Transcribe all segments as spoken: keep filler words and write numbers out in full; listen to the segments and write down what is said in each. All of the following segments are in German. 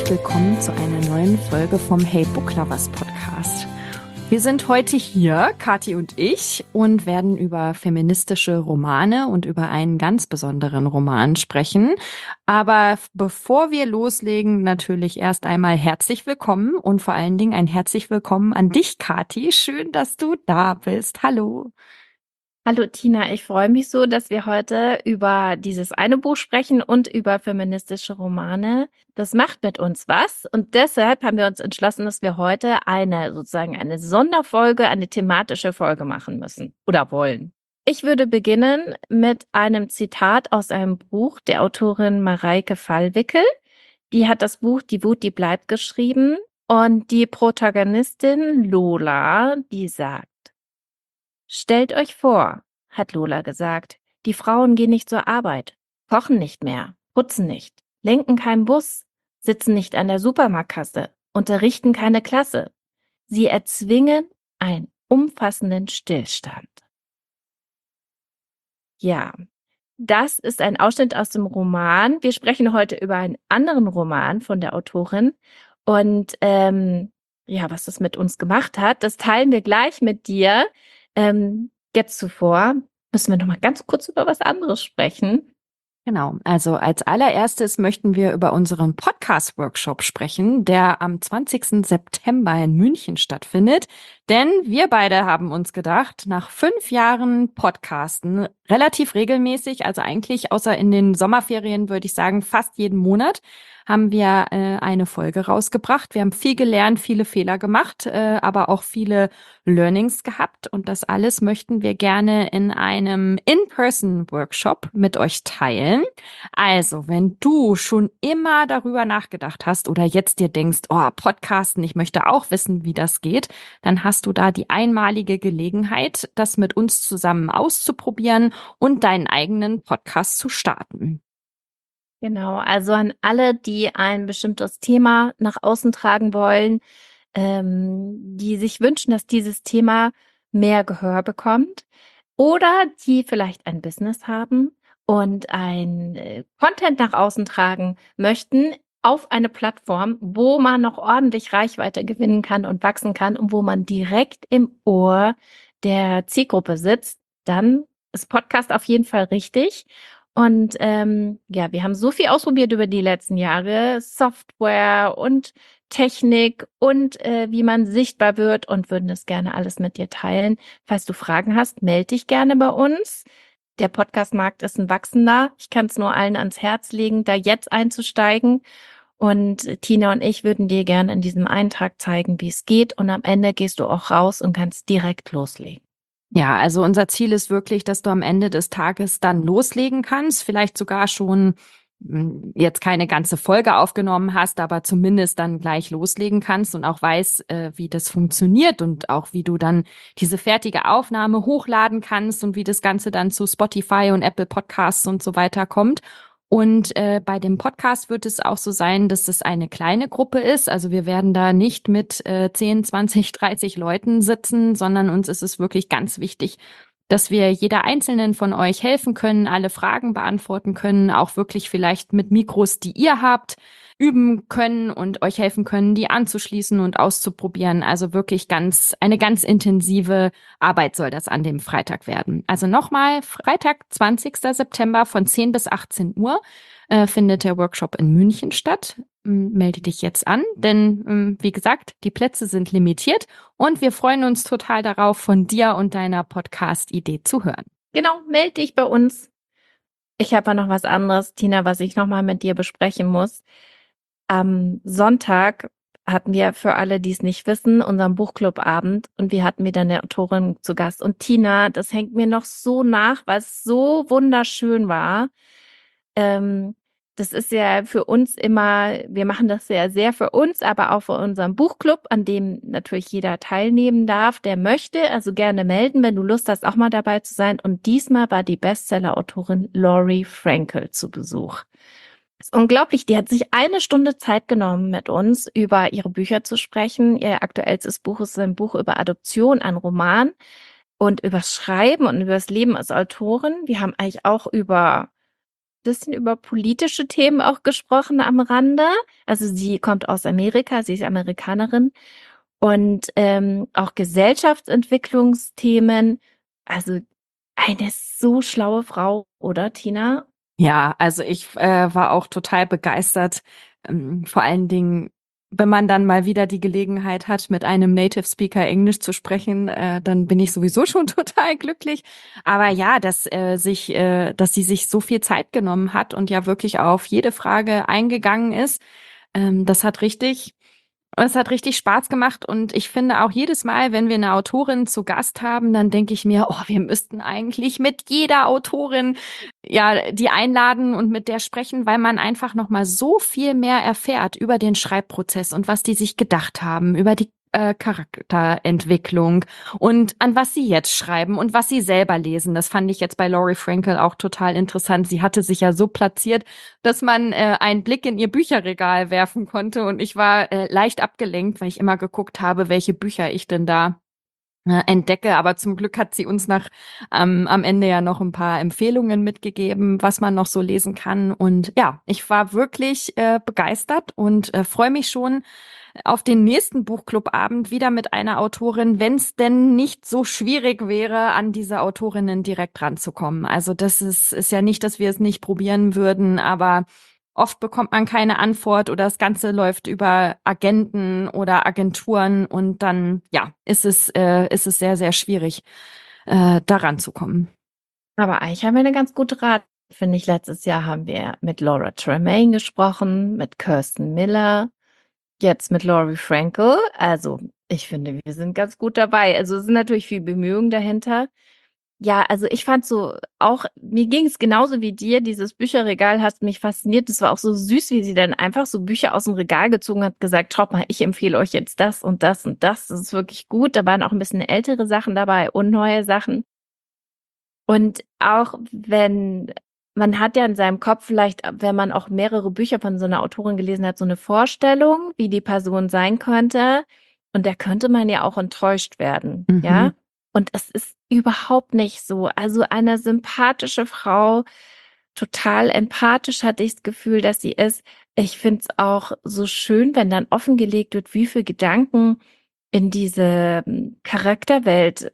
willkommen zu einer neuen Folge vom Hey Book Lovers Podcast. Wir sind heute hier, Kathi und ich, und werden über feministische Romane und über einen ganz besonderen Roman sprechen. Aber bevor wir loslegen, natürlich erst einmal herzlich willkommen und vor allen Dingen ein herzlich willkommen an dich, Kathi. Schön, dass du da bist. Hallo. Hallo Tina, ich freue mich so, dass wir heute über dieses eine Buch sprechen und über feministische Romane. Das macht mit uns was und deshalb haben wir uns entschlossen, dass wir heute eine sozusagen eine Sonderfolge, eine thematische Folge machen müssen oder wollen. Ich würde beginnen mit einem Zitat aus einem Buch der Autorin Mareike Fallwickel. Die hat das Buch Die Wut, die bleibt geschrieben und die Protagonistin Lola, die sagt: Stellt euch vor, hat Lola gesagt, die Frauen gehen nicht zur Arbeit, kochen nicht mehr, putzen nicht, lenken keinen Bus, sitzen nicht an der Supermarktkasse, unterrichten keine Klasse. Sie erzwingen einen umfassenden Stillstand. Ja, das ist ein Ausschnitt aus dem Roman. Wir sprechen heute über einen anderen Roman von der Autorin. Und ähm, ja, was das mit uns gemacht hat, das teilen wir gleich mit dir. Ähm, jetzt zuvor müssen wir noch mal ganz kurz über was anderes sprechen. Genau, also als allererstes möchten wir über unseren Podcast-Workshop sprechen, der am zwanzigsten September in München stattfindet. Denn wir beide haben uns gedacht, nach fünf Jahren Podcasten, relativ regelmäßig, also eigentlich außer in den Sommerferien würde ich sagen fast jeden Monat, haben wir äh, eine Folge rausgebracht. Wir haben viel gelernt, viele Fehler gemacht, äh, aber auch viele Learnings gehabt. Und das alles möchten wir gerne in einem In-Person-Workshop mit euch teilen. Also, wenn du schon immer darüber nachgedacht hast oder jetzt dir denkst, oh, Podcasten, ich möchte auch wissen, wie das geht, dann hast du da die einmalige Gelegenheit, das mit uns zusammen auszuprobieren und deinen eigenen Podcast zu starten. Genau, also an alle, die ein bestimmtes Thema nach außen tragen wollen, ähm, die sich wünschen, dass dieses Thema mehr Gehör bekommt oder die vielleicht ein Business haben und ein äh, Content nach außen tragen möchten auf eine Plattform, wo man noch ordentlich Reichweite gewinnen kann und wachsen kann und wo man direkt im Ohr der Zielgruppe sitzt, dann ist Podcast auf jeden Fall richtig. Und ähm, ja, wir haben so viel ausprobiert über die letzten Jahre, Software und Technik und äh, wie man sichtbar wird und würden das gerne alles mit dir teilen. Falls du Fragen hast, melde dich gerne bei uns. Der Podcast-Markt ist ein wachsender. Ich kann es nur allen ans Herz legen, da jetzt einzusteigen. Und Tina und ich würden dir gerne in diesem einen Tag zeigen, wie es geht. Und am Ende gehst du auch raus und kannst direkt loslegen. Ja, also unser Ziel ist wirklich, dass du am Ende des Tages dann loslegen kannst, vielleicht sogar schon mh, jetzt keine ganze Folge aufgenommen hast, aber zumindest dann gleich loslegen kannst und auch weißt, äh, wie das funktioniert und auch wie du dann diese fertige Aufnahme hochladen kannst und wie das Ganze dann zu Spotify und Apple Podcasts und so weiter kommt. Und äh, bei dem Podcast wird es auch so sein, dass es eine kleine Gruppe ist. Also wir werden da nicht mit äh, zehn, zwanzig, dreißig Leuten sitzen, sondern uns ist es wirklich ganz wichtig, dass wir jeder Einzelnen von euch helfen können, alle Fragen beantworten können, auch wirklich vielleicht mit Mikros, die ihr habt, üben können und euch helfen können, die anzuschließen und auszuprobieren. Also wirklich ganz, eine ganz intensive Arbeit soll das an dem Freitag werden. Also nochmal, Freitag, zwanzigsten September von zehn bis achtzehn Uhr äh, findet der Workshop in München statt. Ähm, melde dich jetzt an, denn ähm, wie gesagt, die Plätze sind limitiert und wir freuen uns total darauf, von dir und deiner Podcast-Idee zu hören. Genau, melde dich bei uns. Ich habe noch was anderes, Tina, was ich nochmal mit dir besprechen muss. Am Sonntag hatten wir, für alle, die es nicht wissen, unseren Buchclubabend und wir hatten wieder eine Autorin zu Gast. Und Tina, das hängt mir noch so nach, weil es so wunderschön war. Ähm, das ist ja für uns immer, wir machen das ja sehr für uns, aber auch für unseren Buchclub, an dem natürlich jeder teilnehmen darf, der möchte. Also gerne melden, wenn du Lust hast, auch mal dabei zu sein. Und diesmal war die Bestseller-Autorin Laurie Frankel zu Besuch. Das ist unglaublich. Die hat sich eine Stunde Zeit genommen, mit uns über ihre Bücher zu sprechen. Ihr aktuellstes Buch ist ein Buch über Adoption, ein Roman und über Schreiben und über das Leben als Autorin. Wir haben eigentlich auch über bisschen über politische Themen auch gesprochen am Rande. Also sie kommt aus Amerika, sie ist Amerikanerin und ähm, auch Gesellschaftsentwicklungsthemen. Also eine so schlaue Frau, oder Tina? Ja, also ich äh, war auch total begeistert. Ähm, vor allen Dingen, wenn man dann mal wieder die Gelegenheit hat, mit einem Native Speaker Englisch zu sprechen, äh, dann bin ich sowieso schon total glücklich. Aber ja, dass äh, sich, äh, dass sie sich so viel Zeit genommen hat und ja wirklich auf jede Frage eingegangen ist, ähm, das hat richtig es hat richtig Spaß gemacht und ich finde auch jedes Mal, wenn wir eine Autorin zu Gast haben, dann denke ich mir, oh, wir müssten eigentlich mit jeder Autorin ja die einladen und mit der sprechen, weil man einfach noch mal so viel mehr erfährt über den Schreibprozess und was die sich gedacht haben, über die äh, Charakterentwicklung und an was sie jetzt schreiben und was sie selber lesen. Das fand ich jetzt bei Laurie Frankel auch total interessant. Sie hatte sich ja so platziert, dass man äh, einen Blick in ihr Bücherregal werfen konnte und ich war äh, leicht abgelenkt, weil ich immer geguckt habe, welche Bücher ich denn da äh, entdecke. Aber zum Glück hat sie uns nach ähm, am Ende ja noch ein paar Empfehlungen mitgegeben, was man noch so lesen kann. Und ja, ich war wirklich äh, begeistert und äh, freue mich schon auf den nächsten Buchclubabend wieder mit einer Autorin, wenn es denn nicht so schwierig wäre, an diese Autorinnen direkt ranzukommen. Also das ist, ist ja nicht, dass wir es nicht probieren würden, aber oft bekommt man keine Antwort oder das Ganze läuft über Agenten oder Agenturen und dann, ja, ist es, äh, ist es sehr, sehr schwierig, äh, da ranzukommen. Aber eigentlich haben wir eine ganz gute Rat, finde ich. Letztes Jahr haben wir mit Laura Tremaine gesprochen, mit Kirsten Miller, jetzt mit Laurie Frankel. Also ich finde, wir sind ganz gut dabei. Also es sind natürlich viel Bemühungen dahinter. Ja, also ich fand so auch, mir ging es genauso wie dir, dieses Bücherregal hat mich fasziniert. Es war auch so süß, wie sie dann einfach so Bücher aus dem Regal gezogen hat, gesagt, schaut mal, ich empfehle euch jetzt das und das und das. Das ist wirklich gut. Da waren auch ein bisschen ältere Sachen dabei und neue Sachen. Und auch wenn man hat ja in seinem Kopf vielleicht, wenn man auch mehrere Bücher von so einer Autorin gelesen hat, so eine Vorstellung, wie die Person sein könnte. Und da könnte man ja auch enttäuscht werden, Mhm. ja? Und es ist überhaupt nicht so. Also eine sympathische Frau, total empathisch hatte ich das Gefühl, dass sie ist. Ich finde es auch so schön, wenn dann offengelegt wird, wie viel Gedanken in diese ähm, Charakterwelt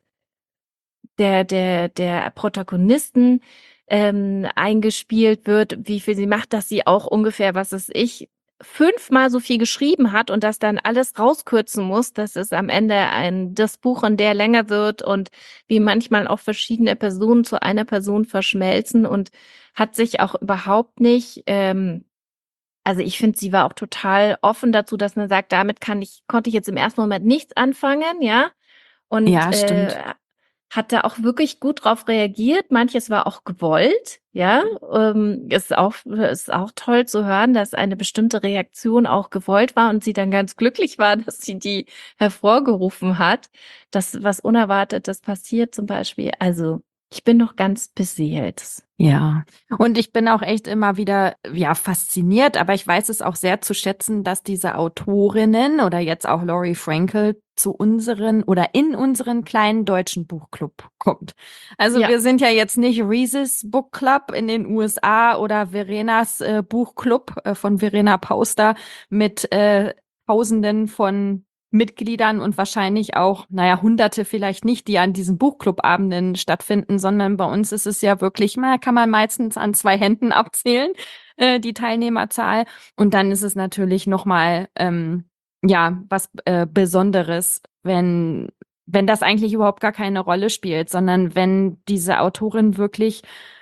der, der, der Protagonisten ähm, eingespielt wird, wie viel sie macht, dass sie auch ungefähr, was weiß ich, fünfmal so viel geschrieben hat und das dann alles rauskürzen muss, dass es am Ende ein, das Buch in der länger wird und wie manchmal auch verschiedene Personen zu einer Person verschmelzen und hat sich auch überhaupt nicht, ähm, also ich finde, sie war auch total offen dazu, dass man sagt, damit kann ich, konnte ich jetzt im ersten Moment nichts anfangen, ja. Und Ja, äh, stimmt. hat da auch wirklich gut drauf reagiert. Manches war auch gewollt, ja. Ähm, ist auch, ist auch toll zu hören, dass eine bestimmte Reaktion auch gewollt war und sie dann ganz glücklich war, dass sie die hervorgerufen hat, dass was Unerwartetes passiert zum Beispiel. Also ich bin noch ganz beseelt. Ja, und ich bin auch echt immer wieder, ja, fasziniert, aber ich weiß es auch sehr zu schätzen, dass diese Autorinnen oder jetzt auch Laurie Frankel zu unseren oder in unseren kleinen deutschen Buchclub kommt. Also Ja. wir sind ja jetzt nicht Reese's Book Club in den U S A oder Verenas äh, Buchclub äh, von Verena Pauster mit äh, Tausenden von Mitgliedern und wahrscheinlich auch, naja, Hunderte vielleicht nicht, die an diesen Buchclubabenden stattfinden, sondern bei uns ist es ja wirklich, mal kann man meistens an zwei Händen abzählen, äh, die Teilnehmerzahl. Und dann ist es natürlich nochmal, ähm, ja, was äh, Besonderes, wenn, wenn das eigentlich überhaupt gar keine Rolle spielt, sondern wenn diese Autorin wirklich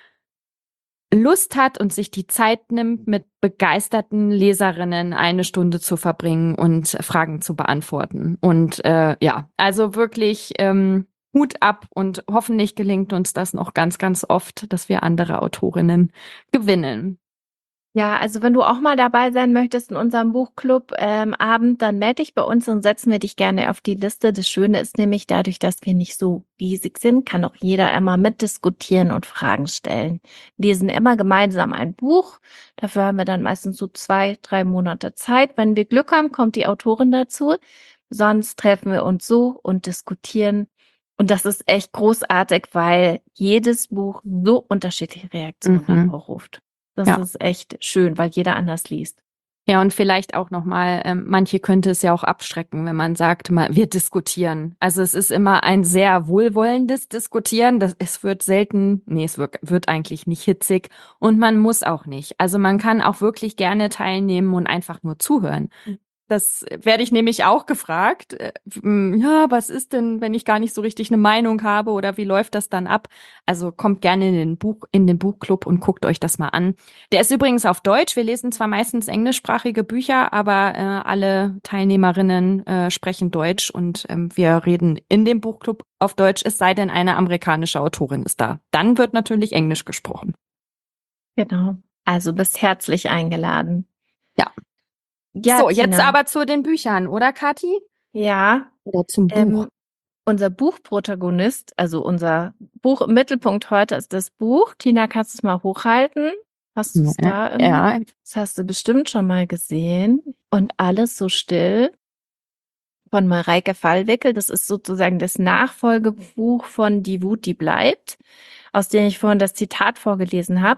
Lust hat und sich die Zeit nimmt, mit begeisterten Leserinnen eine Stunde zu verbringen und Fragen zu beantworten. Und äh, ja, also wirklich ähm, Hut ab und hoffentlich gelingt uns das noch ganz, ganz oft, dass wir andere Autorinnen gewinnen. Ja, also wenn du auch mal dabei sein möchtest in unserem Buchclub ähm, Abend, dann melde dich bei uns und setzen wir dich gerne auf die Liste. Das Schöne ist nämlich, dadurch, dass wir nicht so riesig sind, kann auch jeder immer mitdiskutieren und Fragen stellen. Wir lesen immer gemeinsam ein Buch. Dafür haben wir dann meistens so zwei, drei Monate Zeit. Wenn wir Glück haben, kommt die Autorin dazu. Sonst treffen wir uns so und diskutieren. Und das ist echt großartig, weil jedes Buch so unterschiedliche Reaktionen Mhm. hervorruft. Das Ja. ist echt schön, weil jeder anders liest. Ja, und vielleicht auch nochmal, ähm, manche könnte es ja auch abschrecken, wenn man sagt, mal, wir diskutieren. Also es ist immer ein sehr wohlwollendes Diskutieren. Das, es wird selten, nee, es wird, wird eigentlich nicht hitzig und man muss auch nicht. Also man kann auch wirklich gerne teilnehmen und einfach nur zuhören. Das werde ich nämlich auch gefragt. Äh, m, Ja, was ist denn, wenn ich gar nicht so richtig eine Meinung habe oder wie läuft das dann ab? Also kommt gerne in den Buch, in den Buchclub und guckt euch das mal an. Der ist übrigens auf Deutsch. Wir lesen zwar meistens englischsprachige Bücher, aber äh, alle Teilnehmerinnen äh, sprechen Deutsch und ähm, wir reden in dem Buchclub auf Deutsch, es sei denn, eine amerikanische Autorin ist da. Dann wird natürlich Englisch gesprochen. Genau. Also bist herzlich eingeladen. Ja. Ja, So, jetzt Tina. aber zu den Büchern, oder Kathi? Ja, Oder zum Buch? ähm, unser Buchprotagonist, also unser Buch im Mittelpunkt heute ist das Buch. Tina, kannst du es mal hochhalten? Hast du es Ja, da? Im, ja, das hast du bestimmt schon mal gesehen. Und alles so still von Mareike Fallwickel. Das ist sozusagen das Nachfolgebuch von Die Wut, die bleibt, aus dem ich vorhin das Zitat vorgelesen habe.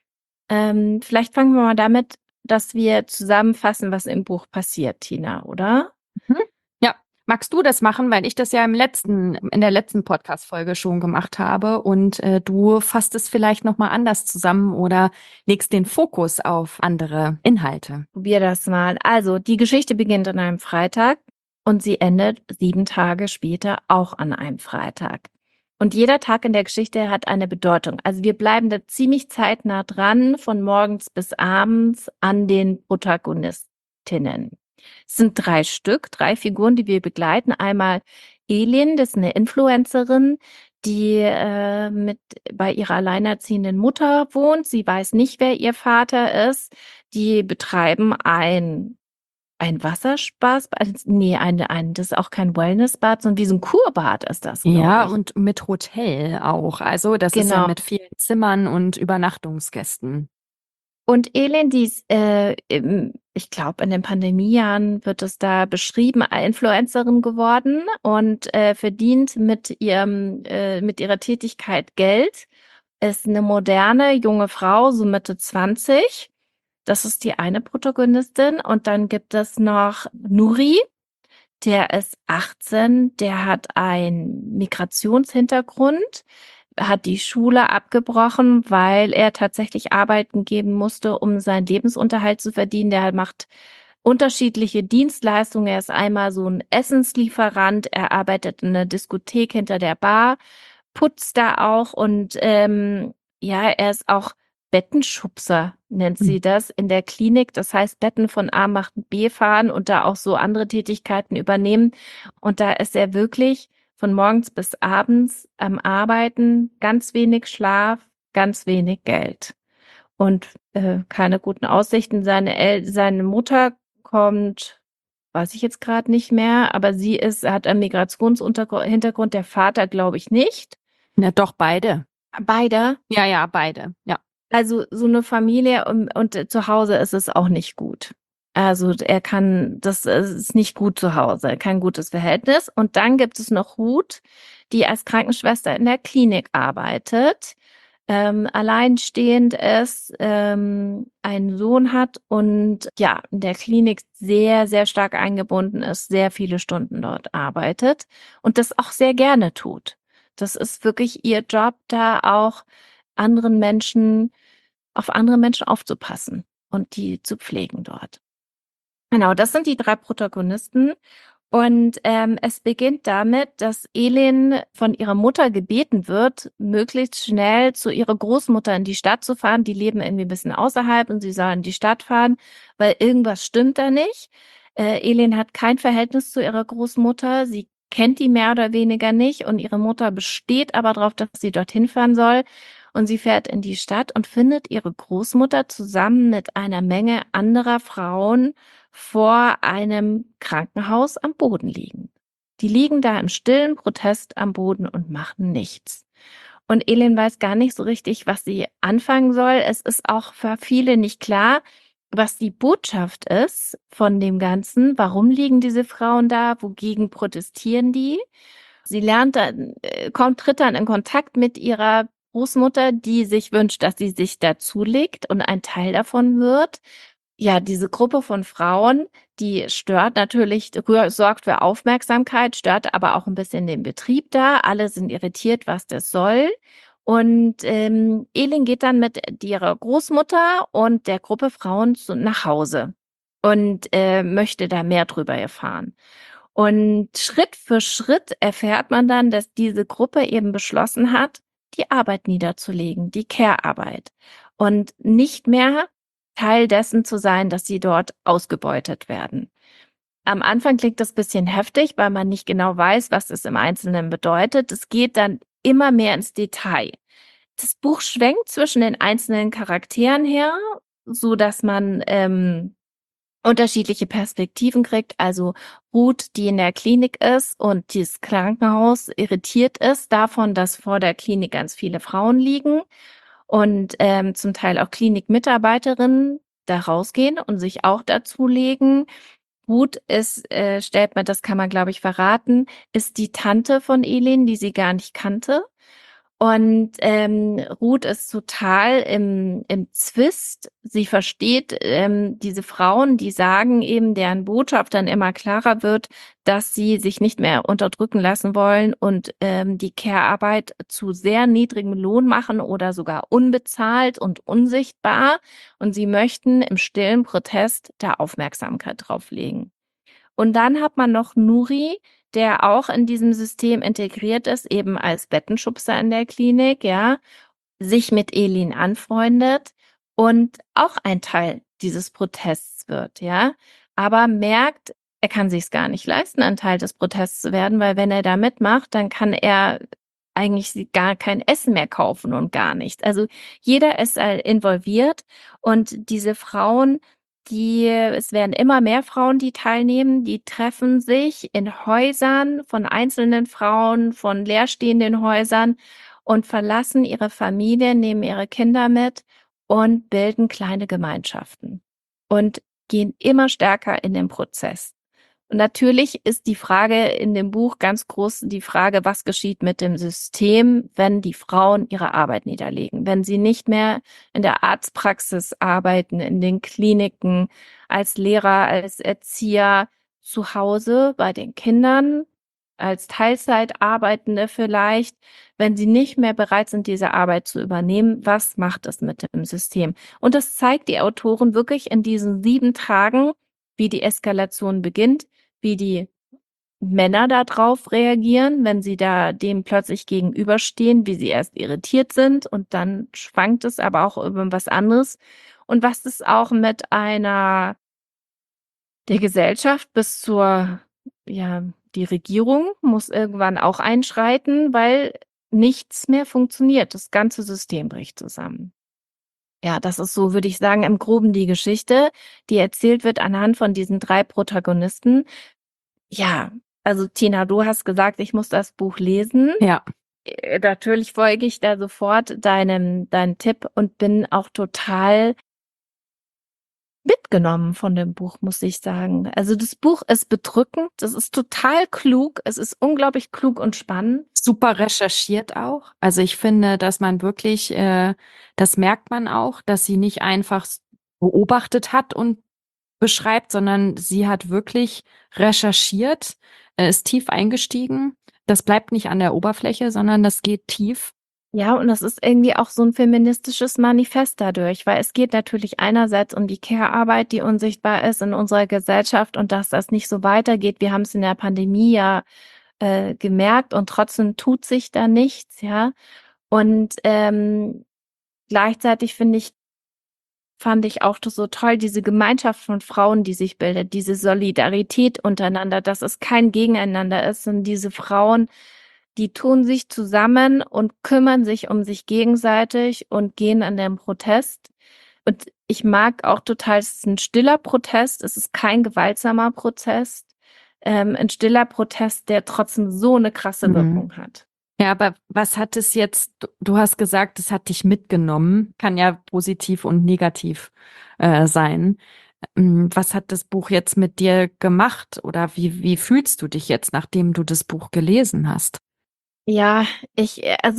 Ähm, vielleicht fangen wir mal damit, dass wir zusammenfassen, was im Buch passiert, Tina, oder? Mhm. Ja, magst du das machen, weil ich das ja im letzten, in der letzten Podcast-Folge schon gemacht habe und äh, du fasst es vielleicht nochmal anders zusammen oder legst den Fokus auf andere Inhalte. Probier das mal. Also, die Geschichte beginnt an einem Freitag und sie endet sieben Tage später auch an einem Freitag. Und jeder Tag in der Geschichte hat eine Bedeutung. Also wir bleiben da ziemlich zeitnah dran, von morgens bis abends an den Protagonistinnen. Es sind drei Stück, drei Figuren, die wir begleiten. Einmal Elin, das ist eine Influencerin, die äh, mit bei ihrer alleinerziehenden Mutter wohnt. Sie weiß nicht, wer ihr Vater ist. Die betreiben ein ein Wasserspaß, nee, ein, ein, das ist auch kein Wellnessbad, sondern wie so ein Kurbad ist das, glaube Ja, ich. und mit Hotel auch. Also das ist ja Genau. mit vielen Zimmern und Übernachtungsgästen. Und Elend, die ist, äh, im, ich glaube, in den Pandemiejahren wird es da beschrieben, Influencerin geworden und äh, verdient mit ihrem, äh, mit ihrer Tätigkeit Geld. Ist eine moderne junge Frau, so Mitte zwanzig. Das ist die eine Protagonistin. Und dann gibt es noch Nuri, der ist achtzehn, der hat einen Migrationshintergrund, hat die Schule abgebrochen, weil er tatsächlich arbeiten gehen musste, um seinen Lebensunterhalt zu verdienen. Der macht unterschiedliche Dienstleistungen. Er ist einmal so ein Essenslieferant, er arbeitet in einer Diskothek hinter der Bar, putzt da auch und ähm, ja, er ist auch Bettenschubser, nennt Hm. sie das, in der Klinik. Das heißt, Betten von A nach B fahren und da auch so andere Tätigkeiten übernehmen. Und da ist er wirklich von morgens bis abends am Arbeiten, ganz wenig Schlaf, ganz wenig Geld und äh, keine guten Aussichten. Seine, El seine Mutter kommt, weiß ich jetzt gerade nicht mehr, aber sie ist, hat einen Migrationshintergrund, der Vater glaube ich nicht. Ja, doch, beide. Beide. Ja, ja, beide. Ja. Also so eine Familie und, und zu Hause ist es auch nicht gut. Also er kann, das ist nicht gut zu Hause, kein gutes Verhältnis. Und dann gibt es noch Ruth, die als Krankenschwester in der Klinik arbeitet, ähm, alleinstehend ist, ähm, einen Sohn hat und ja, in der Klinik sehr, sehr stark eingebunden ist, sehr viele Stunden dort arbeitet und das auch sehr gerne tut. Das ist wirklich ihr Job, da auch anderen Menschen, auf andere Menschen aufzupassen und die zu pflegen dort. Genau, das sind die drei Protagonisten. Und ähm, es beginnt damit, dass Elin von ihrer Mutter gebeten wird, möglichst schnell zu ihrer Großmutter in die Stadt zu fahren. Die leben irgendwie ein bisschen außerhalb und sie soll in die Stadt fahren, weil irgendwas stimmt da nicht. Äh, Elin hat kein Verhältnis zu ihrer Großmutter. Sie kennt die mehr oder weniger nicht und ihre Mutter besteht aber darauf, dass sie dorthin fahren soll. Und sie fährt in die Stadt und findet ihre Großmutter zusammen mit einer Menge anderer Frauen vor einem Krankenhaus am Boden liegen. Die liegen da im stillen Protest am Boden und machen nichts. Und Elin weiß gar nicht so richtig, was sie anfangen soll. Es ist auch für viele nicht klar, was die Botschaft ist von dem Ganzen. Warum liegen diese Frauen da? Wogegen protestieren die? Sie lernt dann, äh, kommt, tritt dann in Kontakt mit ihrer Großmutter, die sich wünscht, dass sie sich dazulegt und ein Teil davon wird. Ja, diese Gruppe von Frauen, die stört natürlich, rühr- sorgt für Aufmerksamkeit, stört aber auch ein bisschen den Betrieb da. Alle sind irritiert, was das soll. Und ähm, Elin geht dann mit ihrer Großmutter und der Gruppe Frauen zu, nach Hause und äh, möchte da mehr drüber erfahren. Und Schritt für Schritt erfährt man dann, dass diese Gruppe eben beschlossen hat, die Arbeit niederzulegen, die Care-Arbeit. Und nicht mehr Teil dessen zu sein, dass sie dort ausgebeutet werden. Am Anfang klingt das ein bisschen heftig, weil man nicht genau weiß, was es im Einzelnen bedeutet. Es geht dann immer mehr ins Detail. Das Buch schwenkt zwischen den einzelnen Charakteren her, so dass man ähm, unterschiedliche Perspektiven kriegt. Also Ruth, die in der Klinik ist und dieses Krankenhaus irritiert ist davon, dass vor der Klinik ganz viele Frauen liegen und ähm, zum Teil auch Klinikmitarbeiterinnen da rausgehen und sich auch dazulegen. Ruth ist, äh, stellt man, das kann man glaube ich verraten, ist die Tante von Elin, die sie gar nicht kannte. Und ähm, Ruth ist total im, im Zwist. Sie versteht ähm, diese Frauen, die sagen eben, deren Botschaft dann immer klarer wird, dass sie sich nicht mehr unterdrücken lassen wollen und ähm, die Care-Arbeit zu sehr niedrigem Lohn machen oder sogar unbezahlt und unsichtbar. Und sie möchten im stillen Protest da Aufmerksamkeit drauf legen. Und dann hat man noch Nuri, der auch in diesem System integriert ist, eben als Bettenschubser in der Klinik, ja, sich mit Elin anfreundet und auch ein Teil dieses Protests wird, ja, aber merkt, er kann sich's gar nicht leisten, ein Teil des Protests zu werden, weil wenn er da mitmacht, dann kann er eigentlich gar kein Essen mehr kaufen und gar nichts. Also jeder ist äh, involviert und diese Frauen, die, es werden immer mehr Frauen, die teilnehmen, die treffen sich in Häusern von einzelnen Frauen, von leerstehenden Häusern und verlassen ihre Familie, nehmen ihre Kinder mit und bilden kleine Gemeinschaften und gehen immer stärker in den Prozess. Und natürlich ist die Frage in dem Buch ganz groß die Frage, was geschieht mit dem System, wenn die Frauen ihre Arbeit niederlegen, wenn sie nicht mehr in der Arztpraxis arbeiten, in den Kliniken, als Lehrer, als Erzieher, zu Hause bei den Kindern, als Teilzeitarbeitende vielleicht, wenn sie nicht mehr bereit sind, diese Arbeit zu übernehmen, was macht es mit dem System? Und das zeigt die Autorin wirklich in diesen sieben Tagen, wie die Eskalation beginnt, wie die Männer da drauf reagieren, wenn sie da dem plötzlich gegenüberstehen, wie sie erst irritiert sind und dann schwankt es aber auch über was anderes. Und was es auch mit einer der Gesellschaft bis zur, ja, die Regierung muss irgendwann auch einschreiten, weil nichts mehr funktioniert. Das ganze System bricht zusammen. Ja, das ist so, würde ich sagen, im Groben die Geschichte, die erzählt wird anhand von diesen drei Protagonisten. Ja, also Tina, du hast gesagt, ich muss das Buch lesen. Ja. Äh, Natürlich folge ich da sofort deinem, deinem Tipp und bin auch total mitgenommen von dem Buch, muss ich sagen. Also das Buch ist bedrückend, das ist total klug, es ist unglaublich klug und spannend. Super recherchiert auch. Also ich finde, dass man wirklich, äh, das merkt man auch, dass sie nicht einfach s- beobachtet hat und beschreibt, sondern sie hat wirklich recherchiert, äh, ist tief eingestiegen. Das bleibt nicht an der Oberfläche, sondern das geht tief. Ja, und das ist irgendwie auch so ein feministisches Manifest dadurch, weil es geht natürlich einerseits um die Care-Arbeit, die unsichtbar ist in unserer Gesellschaft und dass das nicht so weitergeht. Wir haben es in der Pandemie ja äh, gemerkt und trotzdem tut sich da nichts, ja. Und ähm, gleichzeitig finde ich, fand ich auch das so toll, diese Gemeinschaft von Frauen, die sich bildet, diese Solidarität untereinander, dass es kein Gegeneinander ist, sondern diese Frauen, die tun sich zusammen und kümmern sich um sich gegenseitig und gehen an den Protest. Und ich mag auch total, es ist ein stiller Protest, es ist kein gewaltsamer Protest, ähm, ein stiller Protest, der trotzdem so eine krasse Mhm. Wirkung hat. Ja, aber was hat es jetzt, du, du hast gesagt, es hat dich mitgenommen, kann ja positiv und negativ äh, sein. Ähm, Was hat das Buch jetzt mit dir gemacht oder wie, wie fühlst du dich jetzt, nachdem du das Buch gelesen hast? Ja, ich, äh, also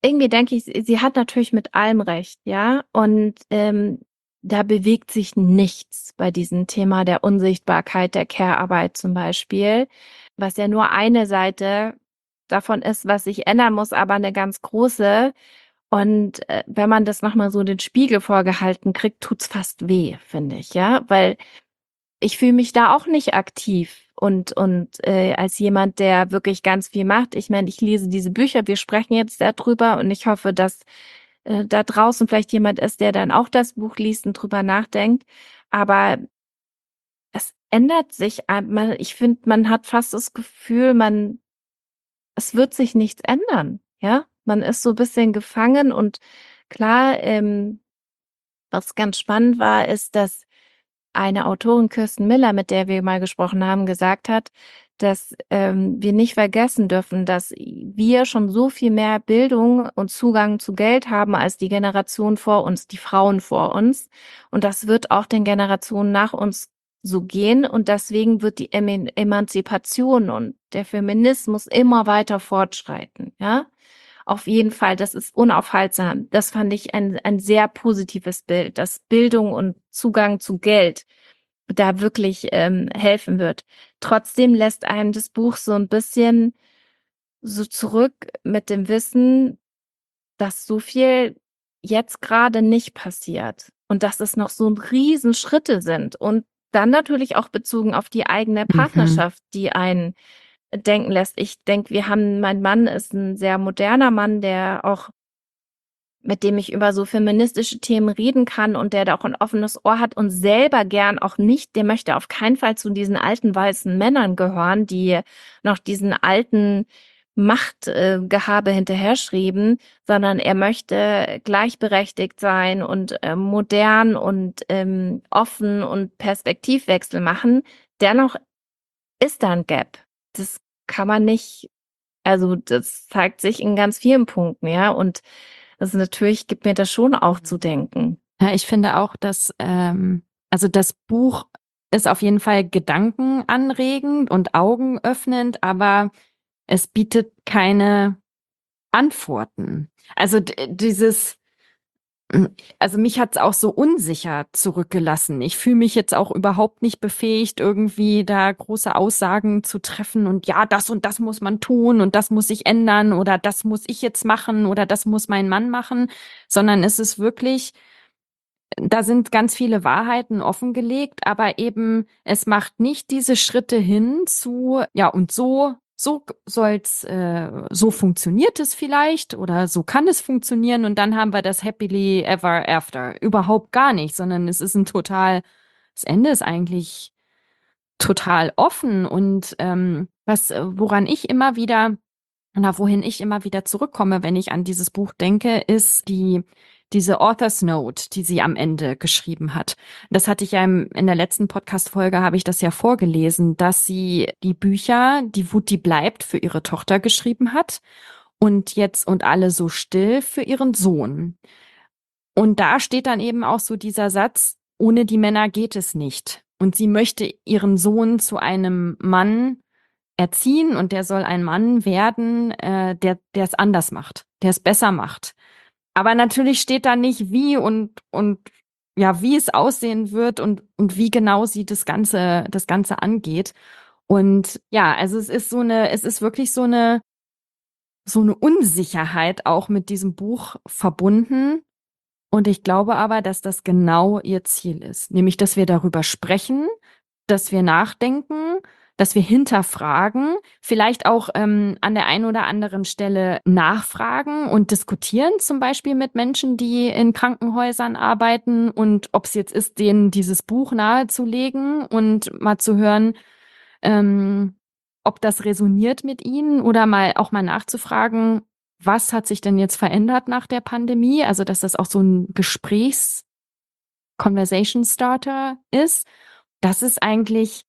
irgendwie denke ich, sie sie hat natürlich mit allem recht, ja. Und ähm, da bewegt sich nichts bei diesem Thema der Unsichtbarkeit der Care-Arbeit zum Beispiel, was ja nur eine Seite davon ist, was sich ändern muss, aber eine ganz große. Und äh, wenn man das nochmal so den Spiegel vorgehalten kriegt, tut's fast weh, finde ich, ja, weil ich fühle mich da auch nicht aktiv und und äh, als jemand, der wirklich ganz viel macht. Ich meine, ich lese diese Bücher, wir sprechen jetzt darüber und ich hoffe, dass äh, da draußen vielleicht jemand ist, der dann auch das Buch liest und drüber nachdenkt. Aber es ändert sich, ein- man, ich finde, man hat fast das Gefühl, man, es wird sich nichts ändern, ja. Man ist so ein bisschen gefangen und klar, ähm, was ganz spannend war, ist, dass eine Autorin, Kirsten Miller, mit der wir mal gesprochen haben, gesagt hat, dass ähm, wir nicht vergessen dürfen, dass wir schon so viel mehr Bildung und Zugang zu Geld haben als die Generation vor uns, die Frauen vor uns. Und das wird auch den Generationen nach uns so gehen. Und deswegen wird die Eman- Emanzipation und der Feminismus immer weiter fortschreiten. Ja, auf jeden Fall, das ist unaufhaltsam. Das fand ich ein, ein sehr positives Bild, dass Bildung und Zugang zu Geld da wirklich ähm, helfen wird. Trotzdem lässt einem das Buch so ein bisschen so zurück mit dem Wissen, dass so viel jetzt gerade nicht passiert und dass es noch so riesen Schritte sind und dann natürlich auch bezogen auf die eigene Mhm. Partnerschaft, die einen denken lässt. Ich denke, wir haben, mein Mann ist ein sehr moderner Mann, der auch, mit dem ich über so feministische Themen reden kann und der da auch ein offenes Ohr hat und selber gern auch nicht, der möchte auf keinen Fall zu diesen alten weißen Männern gehören, die noch diesen alten Machtgehabe äh, Gehabe hinterher schrieben, sondern er möchte gleichberechtigt sein und äh, modern und ähm, offen und Perspektivwechsel machen. Dennoch ist da ein Gap. Das kann man nicht, also das zeigt sich in ganz vielen Punkten, ja. Und das natürlich gibt mir das schon auch zu denken. Ja, ich finde auch, dass, ähm, also das Buch ist auf jeden Fall gedankenanregend und augenöffnend, aber es bietet keine Antworten. Also d- dieses, also mich hat's auch so unsicher zurückgelassen. Ich fühle mich jetzt auch überhaupt nicht befähigt, irgendwie da große Aussagen zu treffen und ja, das und das muss man tun und das muss sich ändern oder das muss ich jetzt machen oder das muss mein Mann machen, sondern es ist wirklich, da sind ganz viele Wahrheiten offengelegt, aber eben es macht nicht diese Schritte hin zu, ja, und so, so soll's, äh, so funktioniert es vielleicht oder so kann es funktionieren und dann haben wir das Happily Ever After. Überhaupt gar nicht, sondern es ist ein total, das Ende ist eigentlich total offen und ähm, was, äh, woran ich immer wieder na, wohin ich immer wieder zurückkomme, wenn ich an dieses Buch denke, ist die, diese Author's Note, die sie am Ende geschrieben hat. Das hatte ich ja im, in der letzten Podcast-Folge habe ich das ja vorgelesen, dass sie die Bücher, die Wut, die bleibt, für ihre Tochter geschrieben hat und jetzt und alle so still für ihren Sohn. Und da steht dann eben auch so dieser Satz, ohne die Männer geht es nicht. Und sie möchte ihren Sohn zu einem Mann erziehen und der soll ein Mann werden, äh, der der es anders macht, der es besser macht. Aber natürlich steht da nicht wie und und ja, wie es aussehen wird und und wie genau sie das Ganze das Ganze angeht. Und ja, also es ist so eine, es ist wirklich so eine so eine Unsicherheit auch mit diesem Buch verbunden. Und ich glaube aber, dass das genau ihr Ziel ist, nämlich, dass wir darüber sprechen, dass wir nachdenken, dass wir hinterfragen, vielleicht auch ähm, an der einen oder anderen Stelle nachfragen und diskutieren, zum Beispiel mit Menschen, die in Krankenhäusern arbeiten und ob es jetzt ist, denen dieses Buch nahezulegen und mal zu hören, ähm, ob das resoniert mit ihnen oder mal auch mal nachzufragen, was hat sich denn jetzt verändert nach der Pandemie? Also, dass das auch so ein Gesprächs-Conversation Starter ist. Das ist eigentlich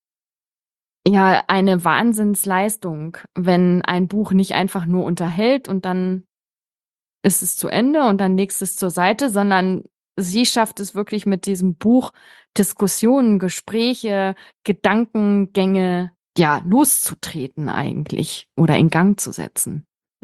ja eine Wahnsinnsleistung, wenn ein Buch nicht einfach nur unterhält und dann ist es zu Ende und dann legst es zur Seite, sondern sie schafft es wirklich mit diesem Buch Diskussionen, Gespräche, Gedankengänge, ja, loszutreten eigentlich oder in Gang zu setzen.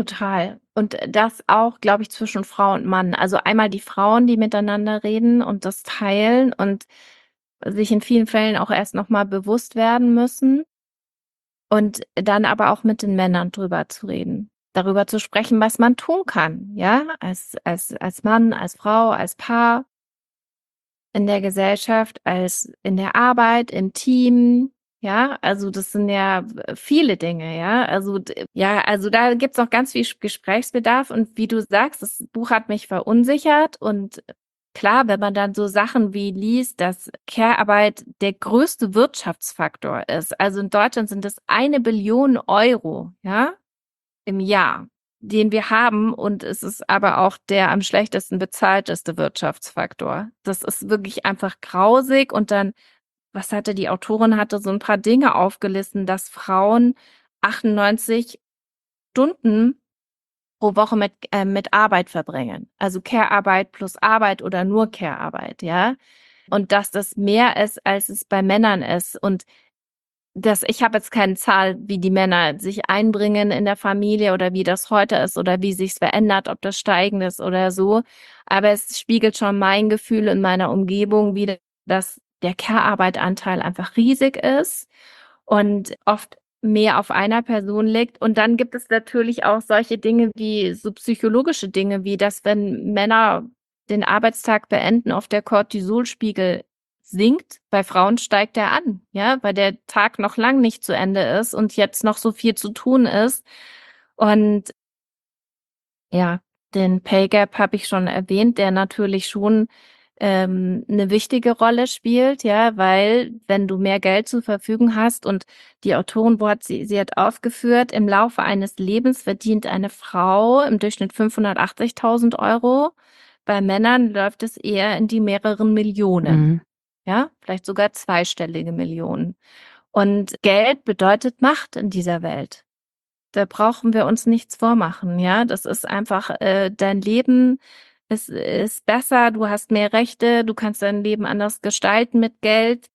Total. Und das auch, glaube ich, zwischen Frau und Mann. Also einmal die Frauen, die miteinander reden und das teilen und sich in vielen Fällen auch erst noch mal bewusst werden müssen und dann aber auch mit den Männern drüber zu reden. Darüber zu sprechen, was man tun kann, ja, als als als Mann, als Frau, als Paar in der Gesellschaft, als in der Arbeit, im Team, ja? Also, das sind ja viele Dinge, ja? Also, d ja, also, da gibt's noch ganz viel Gesprächsbedarf und wie du sagst, das Buch hat mich verunsichert und klar, wenn man dann so Sachen wie liest, dass Care-Arbeit der größte Wirtschaftsfaktor ist. Also, in Deutschland sind es eine Billion Euro, ja, im Jahr, den wir haben und es ist aber auch der am schlechtesten bezahlteste Wirtschaftsfaktor. Das ist wirklich einfach grausig und dann was hatte die Autorin hatte so ein paar Dinge aufgelistet, dass Frauen achtundneunzig Stunden pro Woche mit äh, mit Arbeit verbringen. Also Care-Arbeit plus Arbeit oder nur Care-Arbeit, ja? Und dass das mehr ist, als es bei Männern ist. Und das ich habe jetzt keine Zahl, wie die Männer sich einbringen in der Familie oder wie das heute ist oder wie sich's verändert, ob das steigend ist oder so. Aber es spiegelt schon mein Gefühl in meiner Umgebung wider, dass der Care-Arbeit-Anteil einfach riesig ist und oft mehr auf einer Person liegt. Und dann gibt es natürlich auch solche Dinge wie so psychologische Dinge, wie dass, wenn Männer den Arbeitstag beenden, oft der Cortisolspiegel sinkt. Bei Frauen steigt er an, ja, weil der Tag noch lang nicht zu Ende ist und jetzt noch so viel zu tun ist. Und ja, den Pay Gap habe ich schon erwähnt, der natürlich schon ähm, 'ne wichtige Rolle spielt, ja, weil wenn du mehr Geld zur Verfügung hast und die Autorin, wo hat sie sie hat aufgeführt, im Laufe eines Lebens verdient eine Frau im Durchschnitt fünfhundertachtzigtausend Euro. Bei Männern läuft es eher in die mehreren Millionen, Mhm. ja, vielleicht sogar zweistellige Millionen. Und Geld bedeutet Macht in dieser Welt. Da brauchen wir uns nichts vormachen, ja? Das ist einfach, äh dein Leben ist ist besser, du hast mehr Rechte, du kannst dein Leben anders gestalten mit Geld.